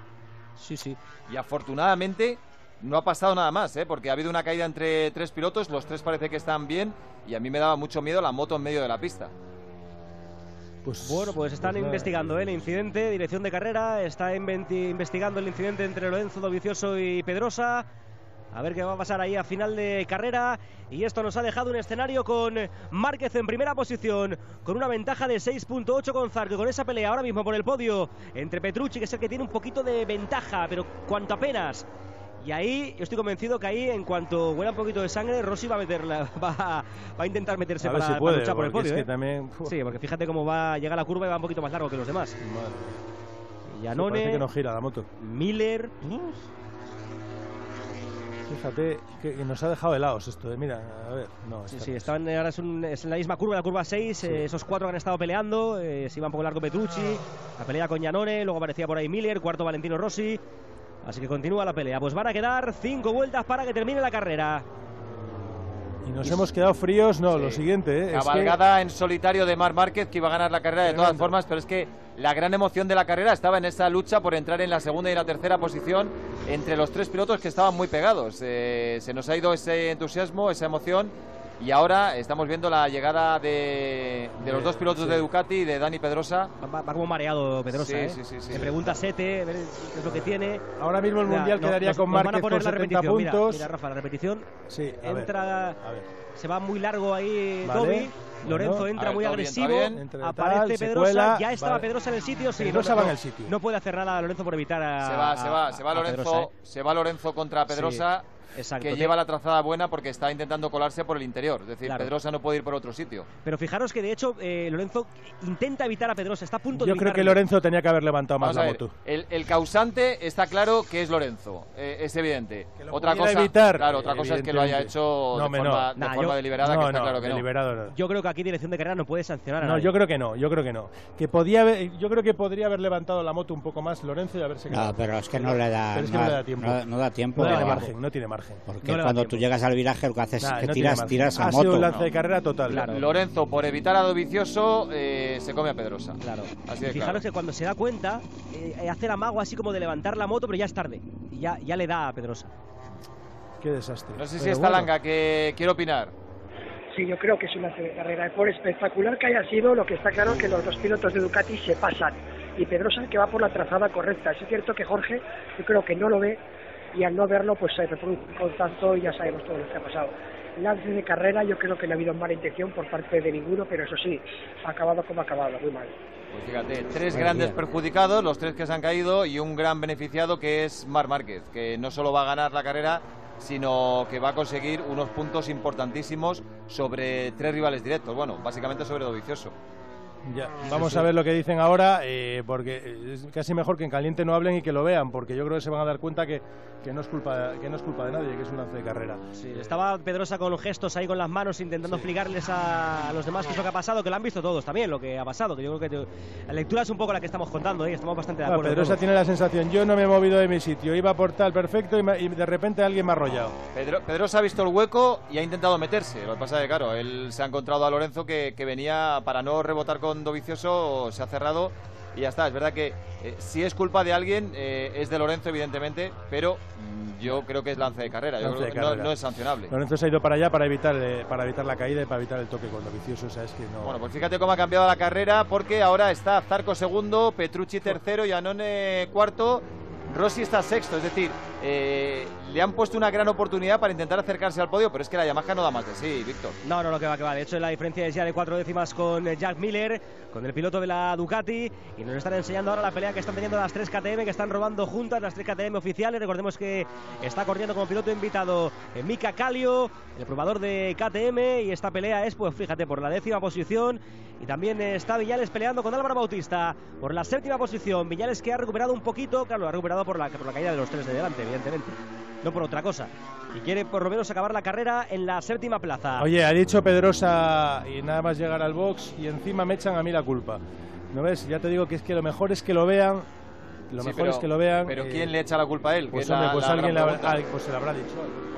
Sí, sí. Y afortunadamente no ha pasado nada más, ¿eh? Porque ha habido una caída entre tres pilotos, los tres parece que están bien y a mí me daba mucho miedo la moto en medio de la pista. Pues, Bueno, pues están pues nada. investigando ¿eh? el incidente, dirección de carrera, está inventi- investigando el incidente entre Lorenzo Dovizioso y Pedrosa. A ver qué va a pasar ahí a final de carrera. Y esto nos ha dejado un escenario con Márquez en primera posición, con una ventaja de seis punto ocho con Zarco, con esa pelea ahora mismo por el podio entre Petrucci, que es el que tiene un poquito de ventaja, pero cuanto apenas. Y ahí, yo estoy convencido que ahí, en cuanto huela un poquito de sangre, Rossi va a meterla, va, va a intentar meterse a ver para, si puede, para luchar por el podio. Es que ¿eh? también, sí, porque fíjate cómo va, llega a la curva y va un poquito más largo que los demás. Madre. Iannone, parece que no gira la moto. Miller. Fíjate que, que nos ha dejado helados esto, eh. Mira, a ver, no. Sí, sí, estaban ahora es, un, es en la misma curva, la curva seis, sí. eh, esos cuatro que han estado peleando, eh, se iba un poco largo Petrucci, la pelea con Iannone, luego aparecía por ahí Miller, cuarto Valentino Rossi, así que continúa la pelea. Pues van a quedar cinco vueltas para que termine la carrera. Y nos y hemos quedado fríos, no, sí. Lo siguiente, ¿eh? Cabalgada es que... en solitario de Marc Márquez, que iba a ganar la carrera de todas Tremendo. formas, pero es que la gran emoción de la carrera estaba en esa lucha por entrar en la segunda y la tercera posición entre los tres pilotos que estaban muy pegados. Eh, se nos ha ido ese entusiasmo, esa emoción, y ahora estamos viendo la llegada de, de los dos pilotos sí. de Ducati y de Dani Pedrosa. Va, va como mareado Pedrosa, sí, ¿eh? Sí, sí, sí, Le sí. pregunta a Sete, a ver qué es lo que tiene. Ahora mismo el Mundial mira, quedaría nos, con Márquez por setenta puntos. Mira, mira, Rafa, la repetición. Sí, a entra, ver, a ver. Se va muy largo ahí vale. Dobby. Lorenzo bueno, entra ver, muy agresivo, bien, bien. aparece tal, Pedrosa, cuela, ya estaba vale. Pedrosa en el sitio, sí, Pedrosa no, va no, en el sitio. No puede hacer nada Lorenzo por evitar a Se va, se va, se va Lorenzo, Pedrosa, ¿eh? se va Lorenzo contra Pedrosa. Sí. Exacto, que lleva la trazada buena porque está intentando colarse por el interior. Es decir, claro. Pedrosa no puede ir por otro sitio. Pero fijaros que de hecho eh, Lorenzo intenta evitar a Pedrosa, está a punto de Yo creo que Lorenzo tenía que haber levantado más Vamos la moto. El, el causante está claro que es Lorenzo, eh, es evidente. Otra cosa, evitar, claro, otra cosa es que lo haya hecho no, de forma, no. de nah, forma yo, deliberada, no, que está no, claro que deliberado, no. no. Yo creo que aquí dirección de carrera no puede sancionar a No, nadie. yo creo que no, yo creo que no. Que podía haber, yo creo que podría haber levantado la moto un poco más Lorenzo y haberse quedado. No, pero es que no le da, pero es que no, no le da tiempo. No, no da tiempo. No tiene margen, no tiene margen. Porque no cuando tú tiempo. llegas al viraje lo que haces nah, es que no tiras, tiras a ha moto. Ha sido un lance de carrera total. Claro. Lorenzo, por evitar a Dovizioso, eh, se come a Pedrosa. Claro. Así de Fijaros claro. que cuando se da cuenta, eh, hace el amago así como de levantar la moto, pero ya es tarde. Y ya, ya le da a Pedrosa. Qué desastre. No sé si está bueno. Langa, que quiere opinar. Sí, yo creo que es un lance de carrera. Por espectacular que haya sido, lo que está claro es que los dos pilotos de Ducati se pasan. Y Pedrosa que va por la trazada correcta. Es cierto que Jorge, yo creo que no lo ve, y al no verlo, pues se reproduce un contacto y ya sabemos todo lo que ha pasado. Lance de carrera, yo creo que no ha habido mala intención por parte de ninguno, pero eso sí, ha acabado como ha acabado, muy mal. Pues fíjate, tres grandes perjudicados, los tres que se han caído, y un gran beneficiado que es Marc Márquez, que no solo va a ganar la carrera, sino que va a conseguir unos puntos importantísimos sobre tres rivales directos, bueno, básicamente sobre Dovizioso. Ya, vamos sí, sí. a ver lo que dicen ahora, eh, porque es casi mejor que en caliente no hablen y que lo vean, porque yo creo que se van a dar cuenta que, que, no, es culpa, que no es culpa de nadie, que es un lance de carrera. Sí, estaba Pedrosa con los gestos ahí con las manos intentando sí. explicarles a, a los demás qué es lo que ha pasado, que lo han visto todos también, lo que ha pasado, que yo creo que te, la lectura es un poco la que estamos contando, ¿eh? Estamos bastante de acuerdo. Bueno, Pedrosa tiene la sensación, yo no me he movido de mi sitio, iba por tal perfecto y, me, y de repente alguien me ha arrollado. Pedro, Pedrosa ha visto el hueco y ha intentado meterse, lo que pasa es que claro, él se ha encontrado a Lorenzo que, que venía para no rebotar con Dovizioso, se ha cerrado y ya está. Es verdad que eh, si es culpa de alguien eh, es de Lorenzo evidentemente, pero mmm, yo creo que es lance de carrera, yo creo que no, no es sancionable. Lorenzo se ha ido para allá para evitar eh, para evitar la caída y para evitar el toque con Dovizioso, o sea, es que no... Bueno, pues fíjate cómo ha cambiado la carrera, porque ahora está Zarco segundo, Petrucci tercero, Iannone cuarto, Rossi está sexto, es decir, eh, le han puesto una gran oportunidad para intentar acercarse al podio, pero es que la Yamaha no da más de sí, Víctor. No, no, no, que va, que va. De hecho, la diferencia es ya de cuatro décimas con Jack Miller, con el piloto de la Ducati, y nos están enseñando ahora la pelea que están teniendo las tres K T M, que están robando juntas, las tres K T M oficiales. Recordemos que está corriendo como piloto invitado Mika Kallio, el probador de K T M, y esta pelea es, pues fíjate, por la décima posición. Y también está Viñales peleando con Álvaro Bautista por la séptima posición. Viñales que ha recuperado un poquito, claro, ha recuperado por la, por la caída de los tres de delante, evidentemente, no por otra cosa. Y quiere por lo menos acabar la carrera en la séptima plaza. Oye, ha dicho Pedrosa y nada más llegar al box y encima me echan a mí la culpa. ¿No ves? Ya te digo que es que lo mejor es que lo vean. Lo sí, mejor pero, es que lo vean. Pero eh, ¿quién le echa la culpa a él? Pues, hombre, la, pues la alguien le habrá, ah, pues se lo habrá dicho.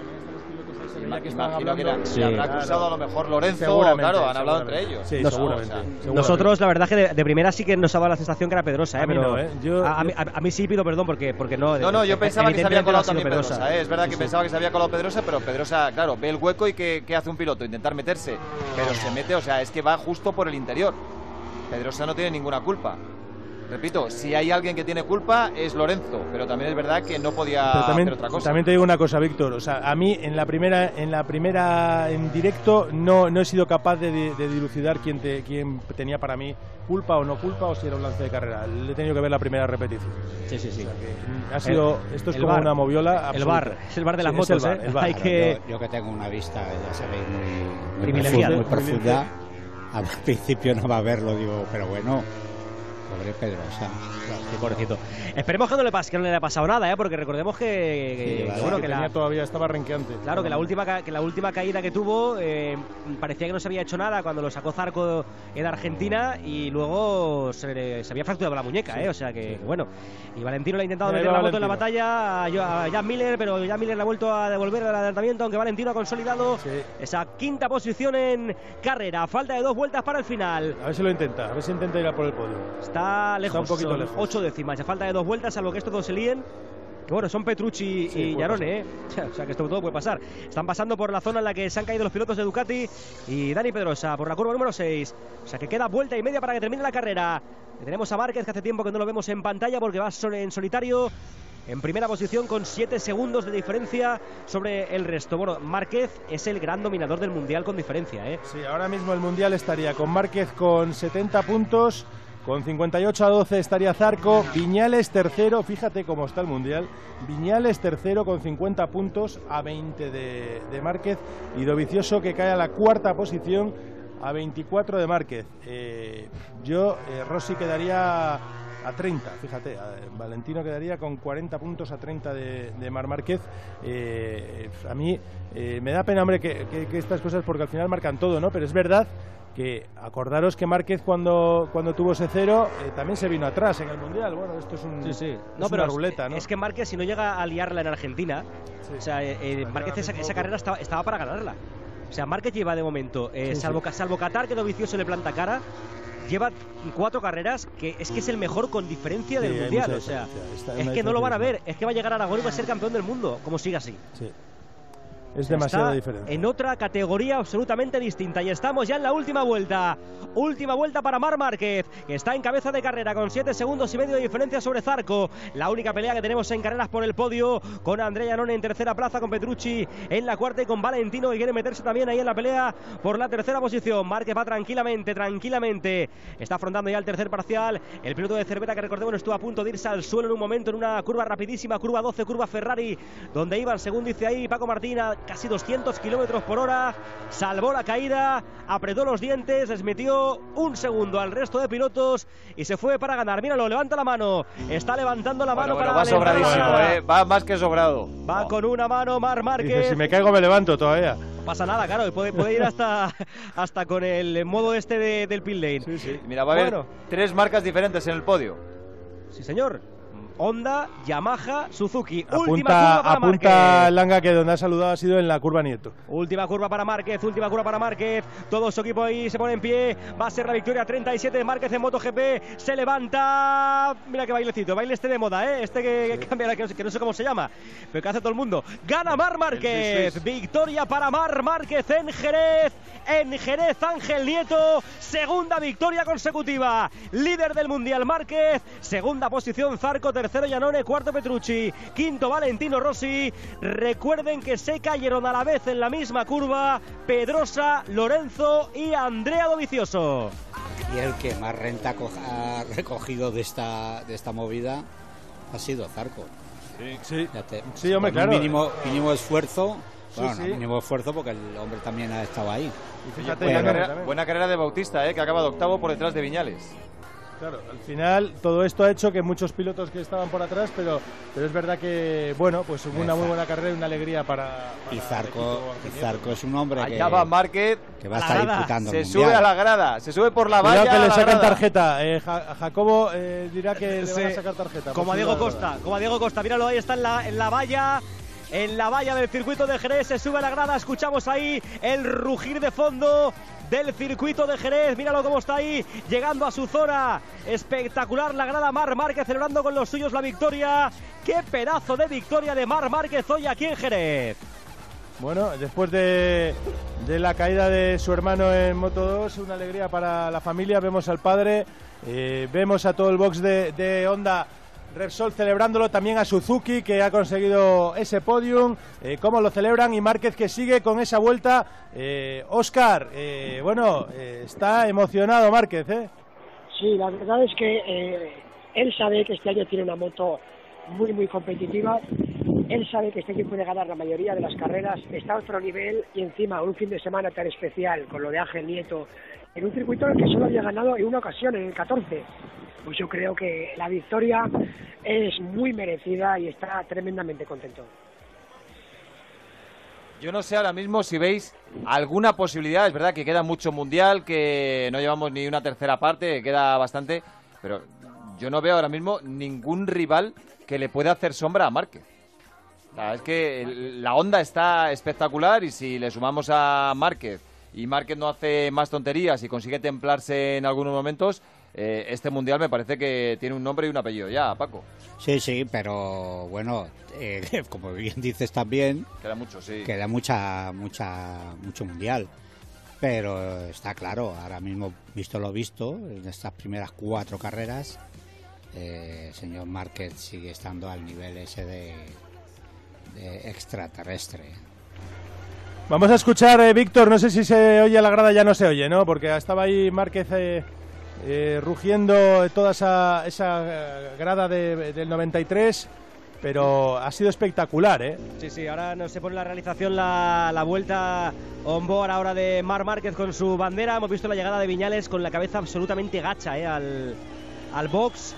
Ya que están hablando, que la, sí, le habrá acusado claro. a lo mejor Lorenzo, claro, han hablado entre ellos. Sí, Nos, seguramente, o sea, seguramente. Nosotros, la verdad, que de, de primera sí que nos ha dado la sensación que era Pedrosa, ¿eh? A mí pero no, ¿eh? Yo, a, a, yo... mí, a, a mí sí pido perdón porque, porque no. No, no, yo pensaba que se había colado también Pedrosa. Pedrosa ¿eh? Es verdad sí, que sí. pensaba que se había colado Pedrosa, pero Pedrosa, claro, ve el hueco y ¿qué, qué hace un piloto? Intentar meterse, pero se mete, o sea, es que va justo por el interior. Pedrosa no tiene ninguna culpa. repito, si hay alguien que tiene culpa es Lorenzo, pero también es verdad que no podía también, hacer otra cosa. También te digo una cosa, Víctor, o sea, a mí en la primera en la primera en directo no, no he sido capaz de, de dilucidar quién, te, quién tenía para mí culpa o no culpa, o si era un lance de carrera. Le he tenido que ver la primera repetición. Sí, sí, sí. O sea que ha sido, el, esto es el como bar, una moviola El bar, es el bar de las sí, motos, el bar, ¿eh? El bar. Hay que... yo, yo que tengo una vista, ya sabéis, muy, muy privilegiada. profunda, muy profunda. Al principio no va a verlo, digo, pero bueno, pobre Pedrosa. Sí, pobrecito. Esperemos que no le pase, que no le haya pasado nada, ¿eh? Porque recordemos que, que, sí, que vale, bueno, que, que tenía la, todavía estaba renqueante. Claro, que la última que la última caída que tuvo eh, parecía que no se había hecho nada cuando lo sacó Zarco en Argentina y luego se, se había fracturado la muñeca, sí, ¿eh? O sea que, sí. Bueno. Y Valentino le ha intentado meter la moto en la batalla a, a Jan Miller, pero Jan Miller le ha vuelto a devolver el adelantamiento, aunque Valentino ha consolidado sí. esa quinta posición en carrera. Falta de dos vueltas para el final. A ver si lo intenta, a ver si intenta ir a por el podio. Está lejos, Está un poquito lejos. Ocho décimas, ya falta de dos vueltas, salvo que estos dos se líen. Que bueno, son Petrucci sí, y Iannone, ¿eh? O sea que esto todo puede pasar. Están pasando por la zona en la que se han caído los pilotos de Ducati y Dani Pedrosa por la curva número seis. O sea que queda vuelta y media para que termine la carrera. Tenemos a Márquez, que hace tiempo que no lo vemos en pantalla porque va en solitario en primera posición con siete segundos de diferencia sobre el resto. Bueno, Márquez es el gran dominador del Mundial con diferencia, ¿eh? Sí, ahora mismo el Mundial estaría con Márquez con setenta puntos. Con cincuenta y ocho a doce estaría Zarco, Viñales tercero, fíjate cómo está el Mundial, Viñales tercero con cincuenta puntos a veinte de, de Márquez y Dovizioso que cae a la cuarta posición a veinticuatro de Márquez. Eh, yo, eh, Rossi quedaría a treinta, fíjate, a, Valentino quedaría con cuarenta puntos a treinta de, de Marc Márquez. Eh, a mí eh, me da pena, hombre, que, que, que estas cosas, porque al final marcan todo, ¿no? Pero es verdad que acordaros que Márquez cuando, cuando tuvo ese cero eh, también se vino atrás en el Mundial. Bueno, esto es, un, sí, sí. es no, una pero ruleta, ¿no? Es que Márquez, si no llega a liarla en Argentina, sí. o sea, eh, eh, Márquez esa, esa carrera estaba, estaba para ganarla. O sea, Márquez lleva de momento, eh, sí, salvo, sí. salvo Qatar, que Dovizioso le planta cara, lleva cuatro carreras que es que es el mejor con diferencia del sí, Mundial. O sea, es que no lo van a ver, es que va a llegar a Aragón y va a ser campeón del mundo, como siga así. Sí. Es demasiada diferencia. En otra categoría absolutamente distinta. Y estamos ya en la última vuelta. Última vuelta para Marc Márquez, que está en cabeza de carrera con siete segundos y medio de diferencia sobre Zarco. La única pelea que tenemos en carreras por el podio, con Andrea Iannone en tercera plaza, con Petrucci en la cuarta y con Valentino, que quiere meterse también ahí en la pelea por la tercera posición. Márquez va tranquilamente, tranquilamente. Está afrontando ya el tercer parcial. El piloto de Cervera, que recordemos estuvo a punto de irse al suelo en un momento en una curva rapidísima, curva doce, curva Ferrari, donde iban, según dice ahí Paco Martina, casi doscientos kilómetros por hora, salvó la caída, apretó los dientes, les metió un segundo al resto de pilotos y se fue para ganar. Míralo, levanta la mano, está levantando la bueno, mano bueno, para va sobradísimo, eh, va más que sobrado. Va oh. con una mano Marc Márquez. Dice, si me caigo me levanto todavía. No pasa nada, claro, puede, puede ir hasta, hasta con el modo este de, del pit lane. Sí, sí. Mira, va a haber bueno. tres marcas diferentes en el podio. Sí, señor. Honda, Yamaha, Suzuki. Apunta, última curva para apunta Márquez. Langa, que donde ha saludado ha sido en la curva Nieto. Última curva para Márquez, última curva para Márquez. Todo su equipo ahí se pone en pie. Va a ser la victoria treinta y siete de Márquez en MotoGP. Se levanta. Mira qué bailecito, baile este de moda, ¿eh? Este que, sí. que cambia, que, que no sé cómo se llama, pero que hace todo el mundo. Gana Marc Márquez. Sí, sí, sí. Victoria para Marc Márquez en Jerez. En Jerez, Ángel Nieto. Segunda victoria consecutiva. Líder del Mundial Márquez. Segunda posición Zarco. Tercero Iannone, cuarto Petrucci, quinto Valentino Rossi. Recuerden que se cayeron a la vez en la misma curva Pedrosa, Lorenzo y Andrea Dovizioso. Y el que más renta ha recogido de esta, de esta movida ha sido Zarco. Sí, sí, te, sí hombre, claro. Mínimo, mínimo esfuerzo. Bueno, sí, no, sí. mínimo esfuerzo porque el hombre también ha estado ahí. Y fíjate, buena, carrera, buena carrera de Bautista, eh, que acaba de octavo por detrás de Viñales. Claro, al final todo esto ha hecho que muchos pilotos que estaban por atrás, pero, pero es verdad que, bueno, pues hubo una muy buena carrera y una alegría para, para y Zarco, y Zarco es un hombre Allá que, va Márquez, que va a estar disputando se el sube a la grada, se sube por la valla. Cuidado que le sacan grada. tarjeta, eh, ja, Jacobo eh, dirá que le sí. van a sacar tarjeta. Como a Diego Costa, como a Diego Costa, míralo, ahí está en la, en la valla. En la valla del circuito de Jerez se sube a la grada, escuchamos ahí el rugir de fondo del circuito de Jerez. Míralo cómo está ahí, llegando a su zona. Espectacular la grada, Marc Márquez celebrando con los suyos la victoria. Qué pedazo de victoria de Marc Márquez hoy aquí en Jerez. Bueno, después de, de la caída de su hermano en Moto dos, una alegría para la familia. Vemos al padre, eh, vemos a todo el box de, de Honda Repsol celebrándolo, también a Suzuki, que ha conseguido ese podium, eh, cómo lo celebran, y Márquez, que sigue con esa vuelta. eh, Óscar, eh, bueno, eh, está emocionado Márquez, ¿eh? Sí, la verdad es que eh, él sabe que este año tiene una moto muy, muy competitiva. Él sabe que este año puede ganar la mayoría de las carreras, está a otro nivel, y encima un fin de semana tan especial con lo de Ángel Nieto, en un circuito en el que solo había ganado en una ocasión, en el catorce. Pues yo creo que la victoria es muy merecida y está tremendamente contento. Yo no sé ahora mismo si veis alguna posibilidad. Es verdad que queda mucho mundial, que no llevamos ni una tercera parte, queda bastante, pero yo no veo ahora mismo ningún rival que le pueda hacer sombra a Márquez. O sea, es que el, la Honda está espectacular, y si le sumamos a Márquez y Márquez no hace más tonterías y consigue templarse en algunos momentos, eh, este mundial me parece que tiene un nombre y un apellido ya, Paco. Sí, sí, pero bueno, eh, como bien dices también, queda mucho, sí. Queda mucha, mucha, mucho mundial. Pero está claro, ahora mismo, visto lo visto, en estas primeras cuatro carreras, eh, el señor Márquez sigue estando al nivel ese de, de extraterrestre. Vamos a escuchar, eh, Víctor, no sé si se oye la grada, ya no se oye, ¿no? Porque estaba ahí Márquez eh, eh, rugiendo toda esa, esa grada de, del noventa y tres, pero ha sido espectacular, ¿eh? Sí, sí, ahora no se pone la realización la, la vuelta on board ahora de Marc Márquez con su bandera. Hemos visto la llegada de Viñales con la cabeza absolutamente gacha, ¿eh? al, al box.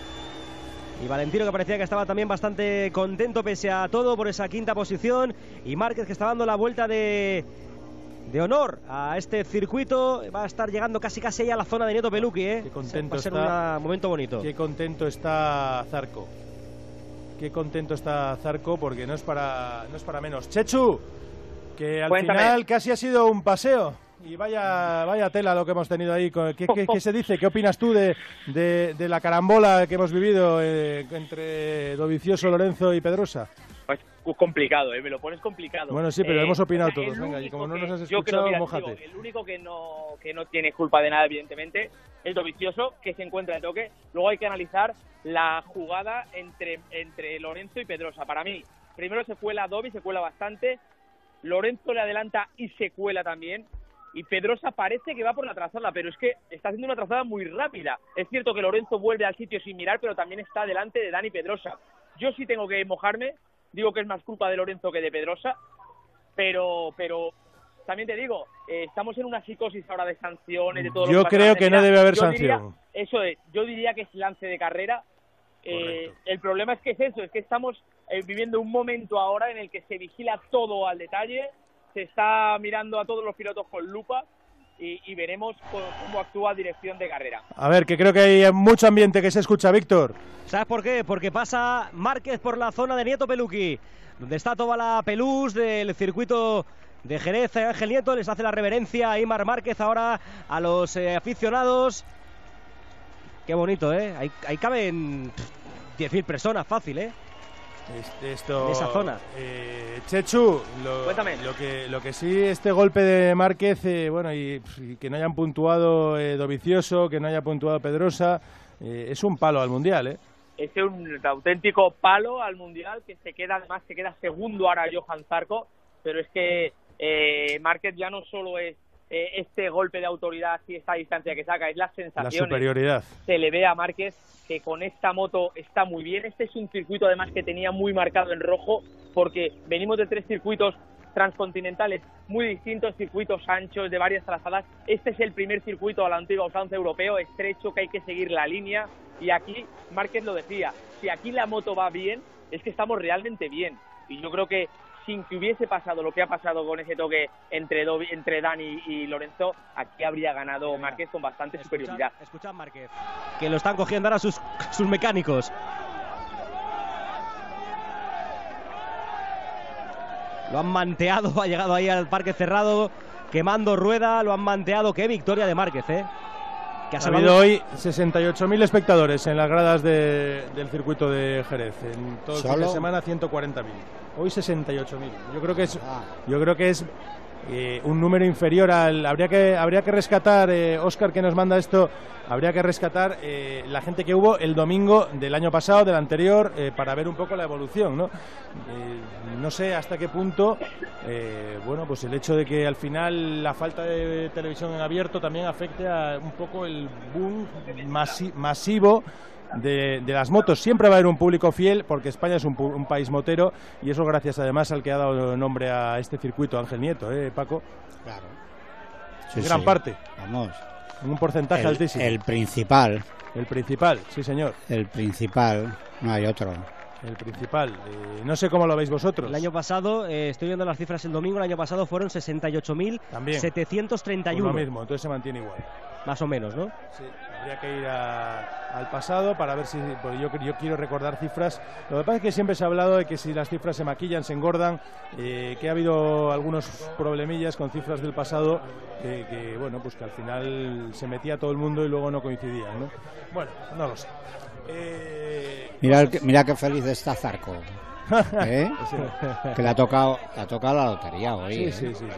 Y Valentino, que parecía que estaba también bastante contento pese a todo por esa quinta posición. Y Márquez, que está dando la vuelta de, de honor a este circuito. Va a estar llegando casi casi ahí a la zona de Nieto Pelucchi, ¿eh? Qué contento va a ser está, un momento bonito. Qué contento está Zarco. Qué contento está Zarco, porque no es para, no es para menos. Chechu, que al Cuéntame. final casi ha sido un paseo. Y vaya vaya tela lo que hemos tenido ahí. ¿Qué, qué, qué se dice? ¿Qué opinas tú de, de, de la carambola que hemos vivido eh, entre Dovizioso, Lorenzo y Pedrosa? Pues complicado, ¿eh? Me lo pones complicado. Bueno, sí, pero eh, hemos opinado o sea, todos. el Venga, y único como no que- nos has yo creo, escuchado, mira, mójate. digo, el único que no, que no tiene culpa de nada, evidentemente, es Dovizioso, que se encuentra de toque. Luego hay que analizar la jugada entre, entre Lorenzo y Pedrosa. Para mí, primero se cuela Dovi, se cuela bastante. Lorenzo le adelanta y se cuela también. Y Pedrosa parece que va por la trazada, pero es que está haciendo una trazada muy rápida. Es cierto que Lorenzo vuelve al sitio sin mirar, pero también está delante de Dani Pedrosa. Yo sí tengo que mojarme, digo que es más culpa de Lorenzo que de Pedrosa, pero pero también te digo, eh, estamos en una psicosis ahora de sanciones, de todo lo Yo que pasa en creo la que carretera. no debe haber Yo diría- sanción. eso es, yo diría que es lance de carrera. Eh, el problema es que es eso, es que estamos eh, viviendo un momento ahora en el que se vigila todo al detalle, se está mirando a todos los pilotos con lupa y, y veremos cómo, cómo actúa dirección de carrera. A ver, que creo que hay mucho ambiente que se escucha, Víctor. ¿Sabes por qué? Porque pasa Márquez por la zona de Nieto Pelucchi, donde está toda la pelús del circuito de Jerez. Ángel Nieto les hace la reverencia a Marc Márquez ahora a los eh, aficionados. Qué bonito, ¿eh? Ahí, ahí caben diez mil personas, fácil, ¿eh? Este, esto, En esa zona. Eh, Chechu, lo, Cuéntame. lo que lo que sí, este golpe de Márquez, eh, bueno, y, y que no hayan puntuado eh, Dovizioso, que no haya puntuado Pedrosa, eh, es un palo al Mundial, ¿eh? Es un auténtico palo al Mundial, que se queda, además se queda segundo ahora Johan Zarco, pero es que eh, Márquez ya no solo es eh, este golpe de autoridad y esta distancia que saca, es las La sensaciones. superioridad. Se le ve a Márquez que con esta moto está muy bien. Este es un circuito además que tenía muy marcado en rojo, porque venimos de tres circuitos transcontinentales muy distintos, circuitos anchos de varias trazadas. Este es el primer circuito a la antigua usanza europeo, estrecho, que hay que seguir la línea, y aquí Márquez lo decía, si aquí la moto va bien, es que estamos realmente bien, y yo creo que sin que hubiese pasado lo que ha pasado con ese toque entre Dovi, entre Dani y Lorenzo, aquí habría ganado Márquez con bastante superioridad. Escuchad, Márquez, que lo están cogiendo ahora sus, sus mecánicos. Lo han manteado, ha llegado ahí al parque cerrado, quemando rueda, lo han manteado. Qué victoria de Márquez, ¿eh? que ha, ha habido hoy sesenta y ocho mil espectadores en las gradas de, del circuito de Jerez. En todo el fin de semana ciento cuarenta mil. Hoy sesenta y ocho mil. Yo creo que es, yo creo que es eh, un número inferior al. Habría que, habría que rescatar, eh, Óscar, que nos manda esto, habría que rescatar eh, la gente que hubo el domingo del año pasado, del anterior, eh, para ver un poco la evolución, ¿no? Eh, no sé hasta qué punto, eh, bueno, pues el hecho de que al final la falta de televisión en abierto también afecte a un poco el boom masi masivo De, de las motos. Siempre va a haber un público fiel porque España es un, un país motero y eso gracias además al que ha dado nombre a este circuito, Ángel Nieto, ¿eh, Paco? Claro. Sí, gran sí. parte. Vamos. Un porcentaje el, altísimo. El principal. El principal, sí señor. El principal, no hay otro. El principal. Eh, no sé cómo lo veis vosotros. El año pasado, eh, estoy viendo las cifras el domingo, el año pasado fueron sesenta y ocho mil setecientos treinta y uno. Pues lo mismo, entonces se mantiene igual. Más o menos, ¿no? Sí, habría que ir a, al pasado para ver si... Pues yo, yo quiero recordar cifras. Lo que pasa es que siempre se ha hablado de que si las cifras se maquillan, se engordan, eh, que ha habido algunos problemillas con cifras del pasado que, que, bueno, pues que al final se metía todo el mundo y luego no coincidían, ¿no? Bueno, no lo sé. Eh, mira, el que, mira qué feliz está Zarco. ¿Eh? Sí. Que le ha tocado, le ha tocado la lotería hoy. Sí, ¿eh? sí, sí, sí.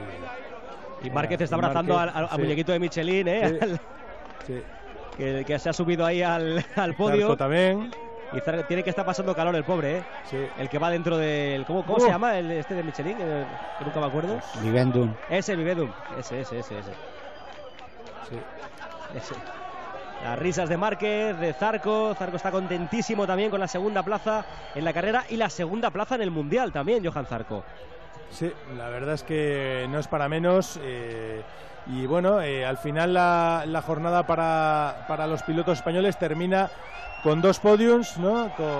Y Márquez está abrazando Márquez, al, al, al sí. muñequito de Michelin, ¿eh? Sí. Al, sí. Que, que se ha subido ahí al, al podio. Zarco también. Y Zarco tiene que estar pasando calor el pobre, ¿eh? Sí. El que va dentro del... ¿Cómo, cómo uh. se llama el este de Michelin? El, que nunca me acuerdo. Vivendum. Ese, Vivendum. Ese, ese, ese, ese. Sí. Ese. Las risas de Márquez, de Zarco. Zarco está contentísimo también con la segunda plaza en la carrera y la segunda plaza en el Mundial también, Johan Zarco. Sí, la verdad es que no es para menos. Eh, y bueno, eh, al final la, la jornada para, para los pilotos españoles termina con dos podiums, ¿no? Con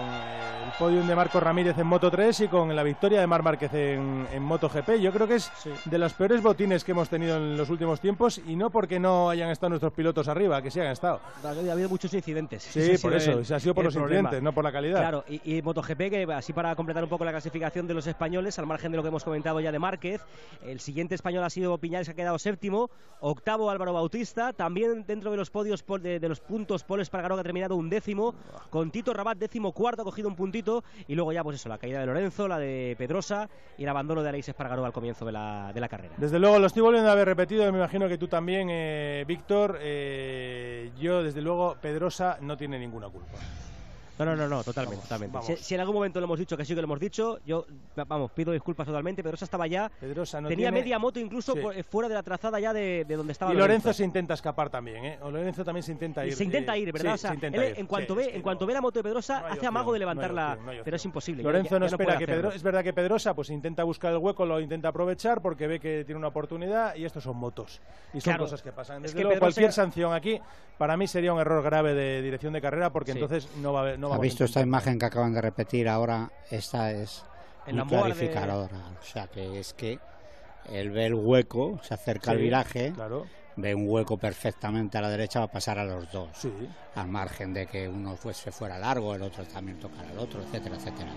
el podium de Marcos Ramírez en Moto tres y con la victoria de Marc Márquez en, en MotoGP. Yo creo que es sí. de los peores botines que hemos tenido en los últimos tiempos y no porque no hayan estado nuestros pilotos arriba, que sí han estado. Ha habido muchos incidentes. Sí, por eso, el, ha sido por los problema. incidentes, no por la calidad. Claro, y, y MotoGP, que así para completar un poco la clasificación de los españoles, al margen de lo que hemos comentado ya de Márquez, el siguiente español ha sido Piñales, que ha quedado séptimo, octavo Álvaro Bautista, también dentro de los podios de, de los puntos, Pol Espargaró, que ha terminado un décimo, con Tito Rabat décimo cuarto, ha cogido un puntito, y luego ya pues eso, la caída de Lorenzo, la de Pedrosa y el abandono de Aleix Espargaró al comienzo de la, de la carrera. Desde luego lo estoy volviendo a haber repetido, me imagino que tú también, eh, Víctor. eh, yo desde luego Pedrosa no tiene ninguna culpa. No, no, no, no, totalmente, vamos, totalmente. Vamos. Si, si en algún momento lo hemos dicho, que sí que lo hemos dicho, yo, vamos, pido disculpas totalmente. Pedrosa estaba ya, Pedrosa no tenía tiene... media moto incluso sí. fuera de la trazada ya de, de donde estaba y Lorenzo. Lorenzo se intenta escapar también, ¿eh? O Lorenzo también se intenta ir. Se intenta ir, ¿verdad? Sí, o sea, él, ir. En cuanto, sí, ve, es en cuanto no, ve la moto de Pedrosa, no hace opción, amago de levantarla, no no pero es imposible. Lorenzo ya, no ya espera no que Pedrosa, es verdad que Pedrosa pues intenta buscar el hueco, lo intenta aprovechar porque ve que tiene una oportunidad y estos son motos. Y son claro, cosas que pasan. Desde es que luego, cualquier sea... sanción aquí, para mí sería un error grave de dirección de carrera porque sí. entonces no va a haber... No ¿Ha visto esta imagen que acaban de repetir ahora? Esta es muy clarificadora, de... o sea que es que él ve el hueco, se acerca sí, al viraje, claro. ve un hueco perfectamente a la derecha, va a pasar a los dos, sí. al margen de que uno pues, se fuera largo, el otro también tocara al otro, etcétera, etcétera.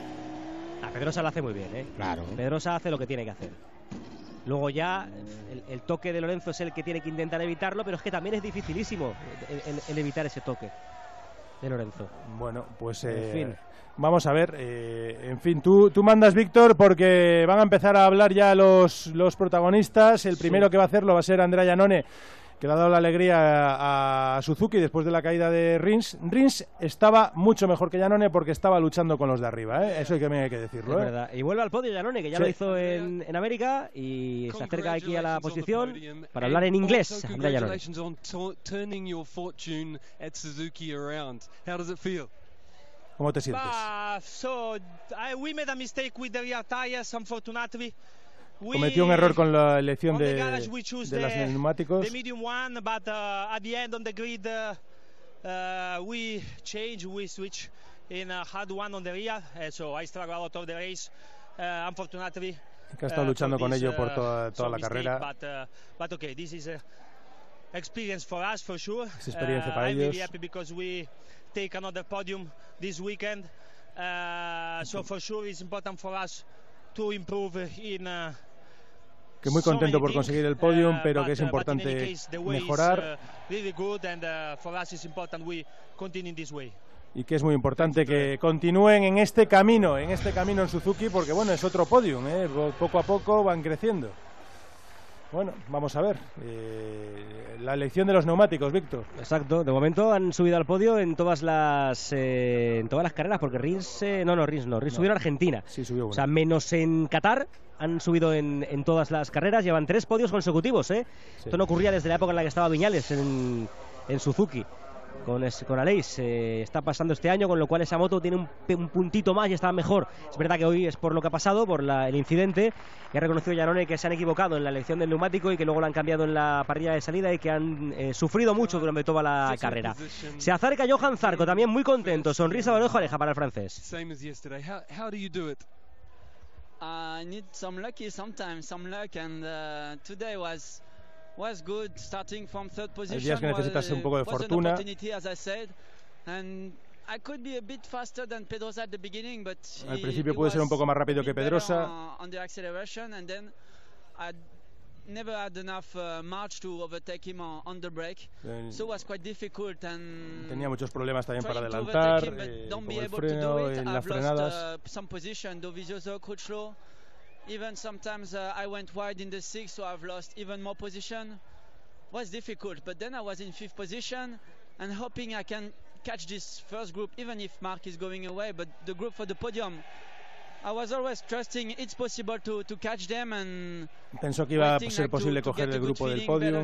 A Pedrosa lo hace muy bien, ¿eh? Claro. Pedrosa hace lo que tiene que hacer. Luego ya el, el toque de Lorenzo es el que tiene que intentar evitarlo, pero es que también es dificilísimo el, el, el evitar ese toque de Lorenzo. Bueno, pues eh, en fin. Vamos a ver, eh, en fin, tú, tú mandas, Víctor, porque van a empezar a hablar ya los, los protagonistas. El primero sí. que va a hacerlo va a ser Andrea Iannone, que le ha dado la alegría a, a Suzuki después de la caída de Rins. Rins estaba mucho mejor que Iannone porque estaba luchando con los de arriba, ¿eh? Eso también hay que decirlo. Es ¿eh? verdad. Y vuelve al podio Iannone, que ya sí. lo hizo en, en América y se acerca aquí a la posición para hablar en inglés. Andrea Iannone. ¿Cómo te sientes? Uh, so, I, we made a mistake with the rear tires, unfortunately. Cometió un error con la elección de, de los neumáticos. The medium one, but uh, at the end on the grid, uh, uh, we change, we switch in a hard one on the rear. Uh, so I struggled out of the race, uh, unfortunately. Que ha estado luchando uh, con this, ello por toda, toda la mistake, carrera. But, uh, but okay, this is a experience for us for sure. Es experiencia para uh, ellos. I'm really happy because we take another podium this weekend. Uh, so for sure it's important for us to improve in uh, que muy contento por conseguir el podium, pero que es importante mejorar. Y que es muy importante que continúen en este camino, en este camino en Suzuki, porque bueno, es otro podium, ¿eh? Poco a poco van creciendo. Bueno, vamos a ver. Eh, la elección de los neumáticos, Víctor. Exacto. De momento han subido al podio en todas las eh, en todas las carreras, porque Rins, eh, no, no, Rins no, Rins no. subió a Argentina. Sí, subió. Bueno. O sea, menos en Qatar, han subido en, en todas las carreras. Llevan tres podios consecutivos, ¿eh? Sí. Esto no ocurría desde la época en la que estaba Viñales en, en Suzuki. Con, con Aleix eh, está pasando este año, con lo cual esa moto tiene un, un puntito más y está mejor. Es verdad que hoy es por lo que ha pasado, por la, el incidente, que ha reconocido Iannone que se han equivocado en la elección del neumático y que luego lo han cambiado en la parrilla de salida y que han eh, sufrido mucho durante toda la carrera. Se acerca Johan Zarco, también muy contento, sonrisa de oreja oreja para el francés. I need some lucky sometimes, some luck, and uh, today was was good, starting from third position. Hay días que necesitas un poco de fortuna. Al principio puede ser un poco más rápido que Pedrosa. Never had enough uh, march to overtake him on, on the break, eh, so it was quite difficult. And tenía muchos problemas también para adelantar, him, eh, con el freno, en las frenadas. Lost, uh, some position, Dovizioso, Crutchlow. Even sometimes uh, I went wide in the sixth, so I've lost even more position. It was difficult, but then I was in fifth position and hoping I can catch this first group, even if Mark is going away. But the group for the podium, I was always trusting it's possible to, to catch them, and pensó que iba a ser posible coger el grupo del podio,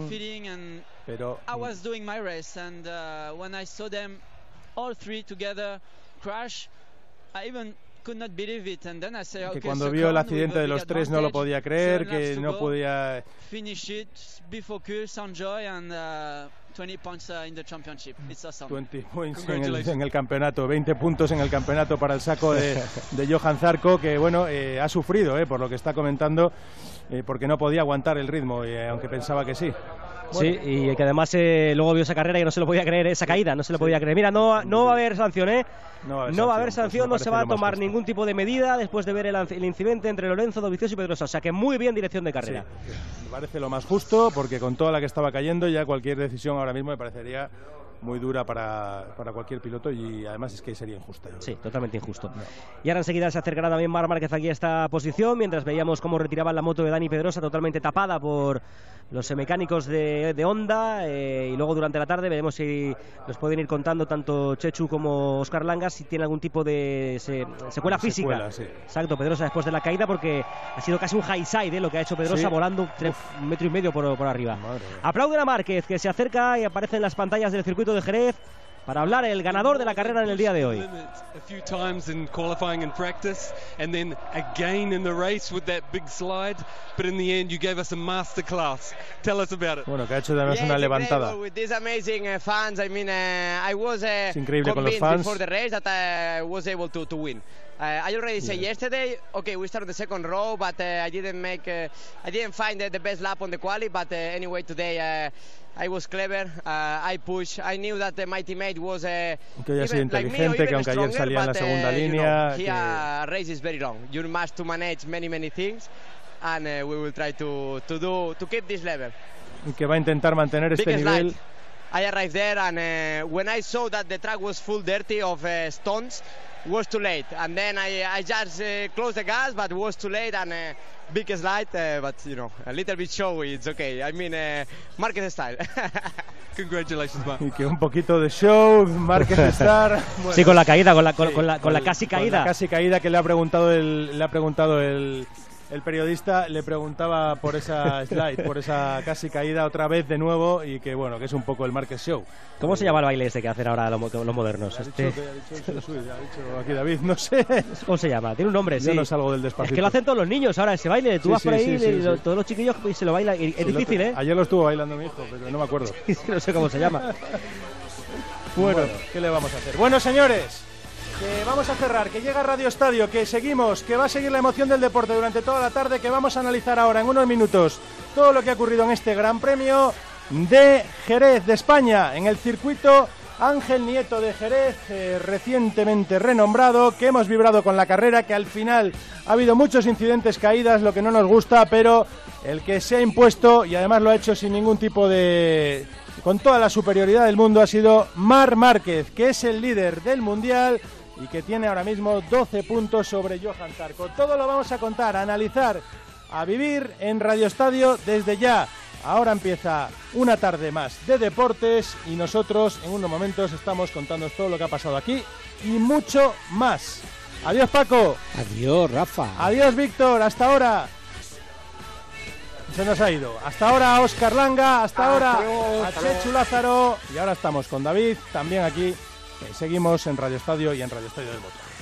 pero I was doing my race, and uh, when I saw them all three together crash, I even could not believe it, and then I said, okay, que cuando so vio el accidente de los tres no lo podía creer, que no podía finish it, be focused, enjoy, and uh, twenty points uh, in the championship. It's awesome. veinte points en el, en el campeonato, veinte puntos en el campeonato para el saco de, de Johan Zarco, que bueno, eh, ha sufrido, eh, por lo que está comentando, eh, porque no podía aguantar el ritmo, eh, aunque pensaba que sí. Bueno. Sí, y que además eh, luego vio esa carrera y no se lo podía creer, esa caída, no se lo sí. podía creer. Mira, no, no va a haber sanción, ¿eh? No va a haber no sanción, va a haber sanción, pues no se va a tomar justo. ningún tipo de medida después de ver el, el incidente entre Lorenzo, Dovizioso y Pedrosa. O sea que muy bien dirección de carrera. Sí, me parece lo más justo, porque con toda la que estaba cayendo, ya cualquier decisión ahora mismo me parecería muy dura para, para cualquier piloto, y además es que sería injusta. Sí, totalmente injusto. No. Y ahora enseguida se acercará también Marc Márquez aquí a esta posición, mientras veíamos cómo retiraban la moto de Dani Pedrosa, totalmente tapada por los mecánicos de, de Honda, eh, y luego durante la tarde veremos si nos pueden ir contando tanto Chechu como Óscar Langas si tiene algún tipo de se, secuela física. Secuela, sí. Exacto, Pedrosa después de la caída, porque ha sido casi un high side, ¿eh? Lo que ha hecho Pedrosa, sí. volando tres, un metro y medio por, por arriba. Aplauden a Márquez, que se acerca y aparece en las pantallas del circuito de Jerez para hablar el ganador de la carrera en el día de hoy. A few times in qualifying and practice, and then again in the race with that big slide, but in the end you gave us a masterclass. Tell us about it. Bueno, que ha hecho además yeah, una levantada. With these amazing uh, fans, I mean, uh, I was uh, es increíble con los fans. Before the race that I was able to to win. Uh, I already yeah. said yesterday, okay, we started the second row, but uh, I didn't make, uh, I didn't find uh, the best lap on the quali, but uh, anyway today. Uh, I was clever, uh, I pushed, I knew that uh, my teammate was uh, que haya sido inteligente, like me, que aunque ayer salía en la segunda uh, línea, you know, here que... race is very long. You must to manage many many things, and uh, we will try to to do to keep this level. Y que va a intentar mantener este Biggest nivel. Light. I arrived there, and uh, when I saw that the track was full dirty of uh, stones, was too late, and then I I just uh, closed the gas, but was too late, and. Uh, Big slide, uh, but you know, a little bit showy, it's okay. I mean, uh, Márquez style. Congratulations, Mark. Y que un poquito de show, Márquez Star. Bueno, sí, con la caída, con la, con, sí, con la, con con la el, casi caída. Con la casi caída que le ha preguntado el, le ha preguntado el, el periodista, le preguntaba por esa slide, por esa casi caída otra vez de nuevo, y que bueno, que es un poco el Márquez show. ¿Cómo se llama el baile este que hacen ahora los, los modernos? Ha este... dicho, que, ha dicho, ha dicho aquí David, no sé. ¿Cómo se llama? Tiene un nombre, Yo sí. no salgo del Despacito. Es que lo hacen todos los niños ahora, ese baile. Tú sí, vas sí, por ahí, sí, sí, y lo, sí. todos los chiquillos y se lo bailan. Es sí, difícil, lo, ¿eh? Ayer lo estuvo bailando mi hijo, pero no me acuerdo. No sé cómo se llama. Bueno, bueno, ¿qué le vamos a hacer? Bueno, señores, que vamos a cerrar, que llega Radio Estadio, que seguimos, que va a seguir la emoción del deporte durante toda la tarde, que vamos a analizar ahora en unos minutos todo lo que ha ocurrido en este Gran Premio de Jerez de España, en el circuito Ángel Nieto de Jerez, eh, recientemente renombrado, que hemos vibrado con la carrera, que al final ha habido muchos incidentes, caídas, lo que no nos gusta, pero el que se ha impuesto, y además lo ha hecho sin ningún tipo de... con toda la superioridad del mundo, ha sido Marc Márquez, que es el líder del Mundial y que tiene ahora mismo doce puntos sobre Johan Zarco. Todo lo vamos a contar, a analizar, a vivir en Radio Estadio desde ya. Ahora empieza una tarde más de deportes y nosotros en unos momentos estamos contándoos todo lo que ha pasado aquí y mucho más. Adiós, Paco. Adiós, Rafa. Adiós, Víctor. Hasta ahora. Se nos ha ido. Hasta ahora, Óscar Langa. Hasta ahora, a Chechu Lázaro. Y ahora estamos con David, también aquí. Seguimos en Radio Estadio y en Radio Estadio del Motor.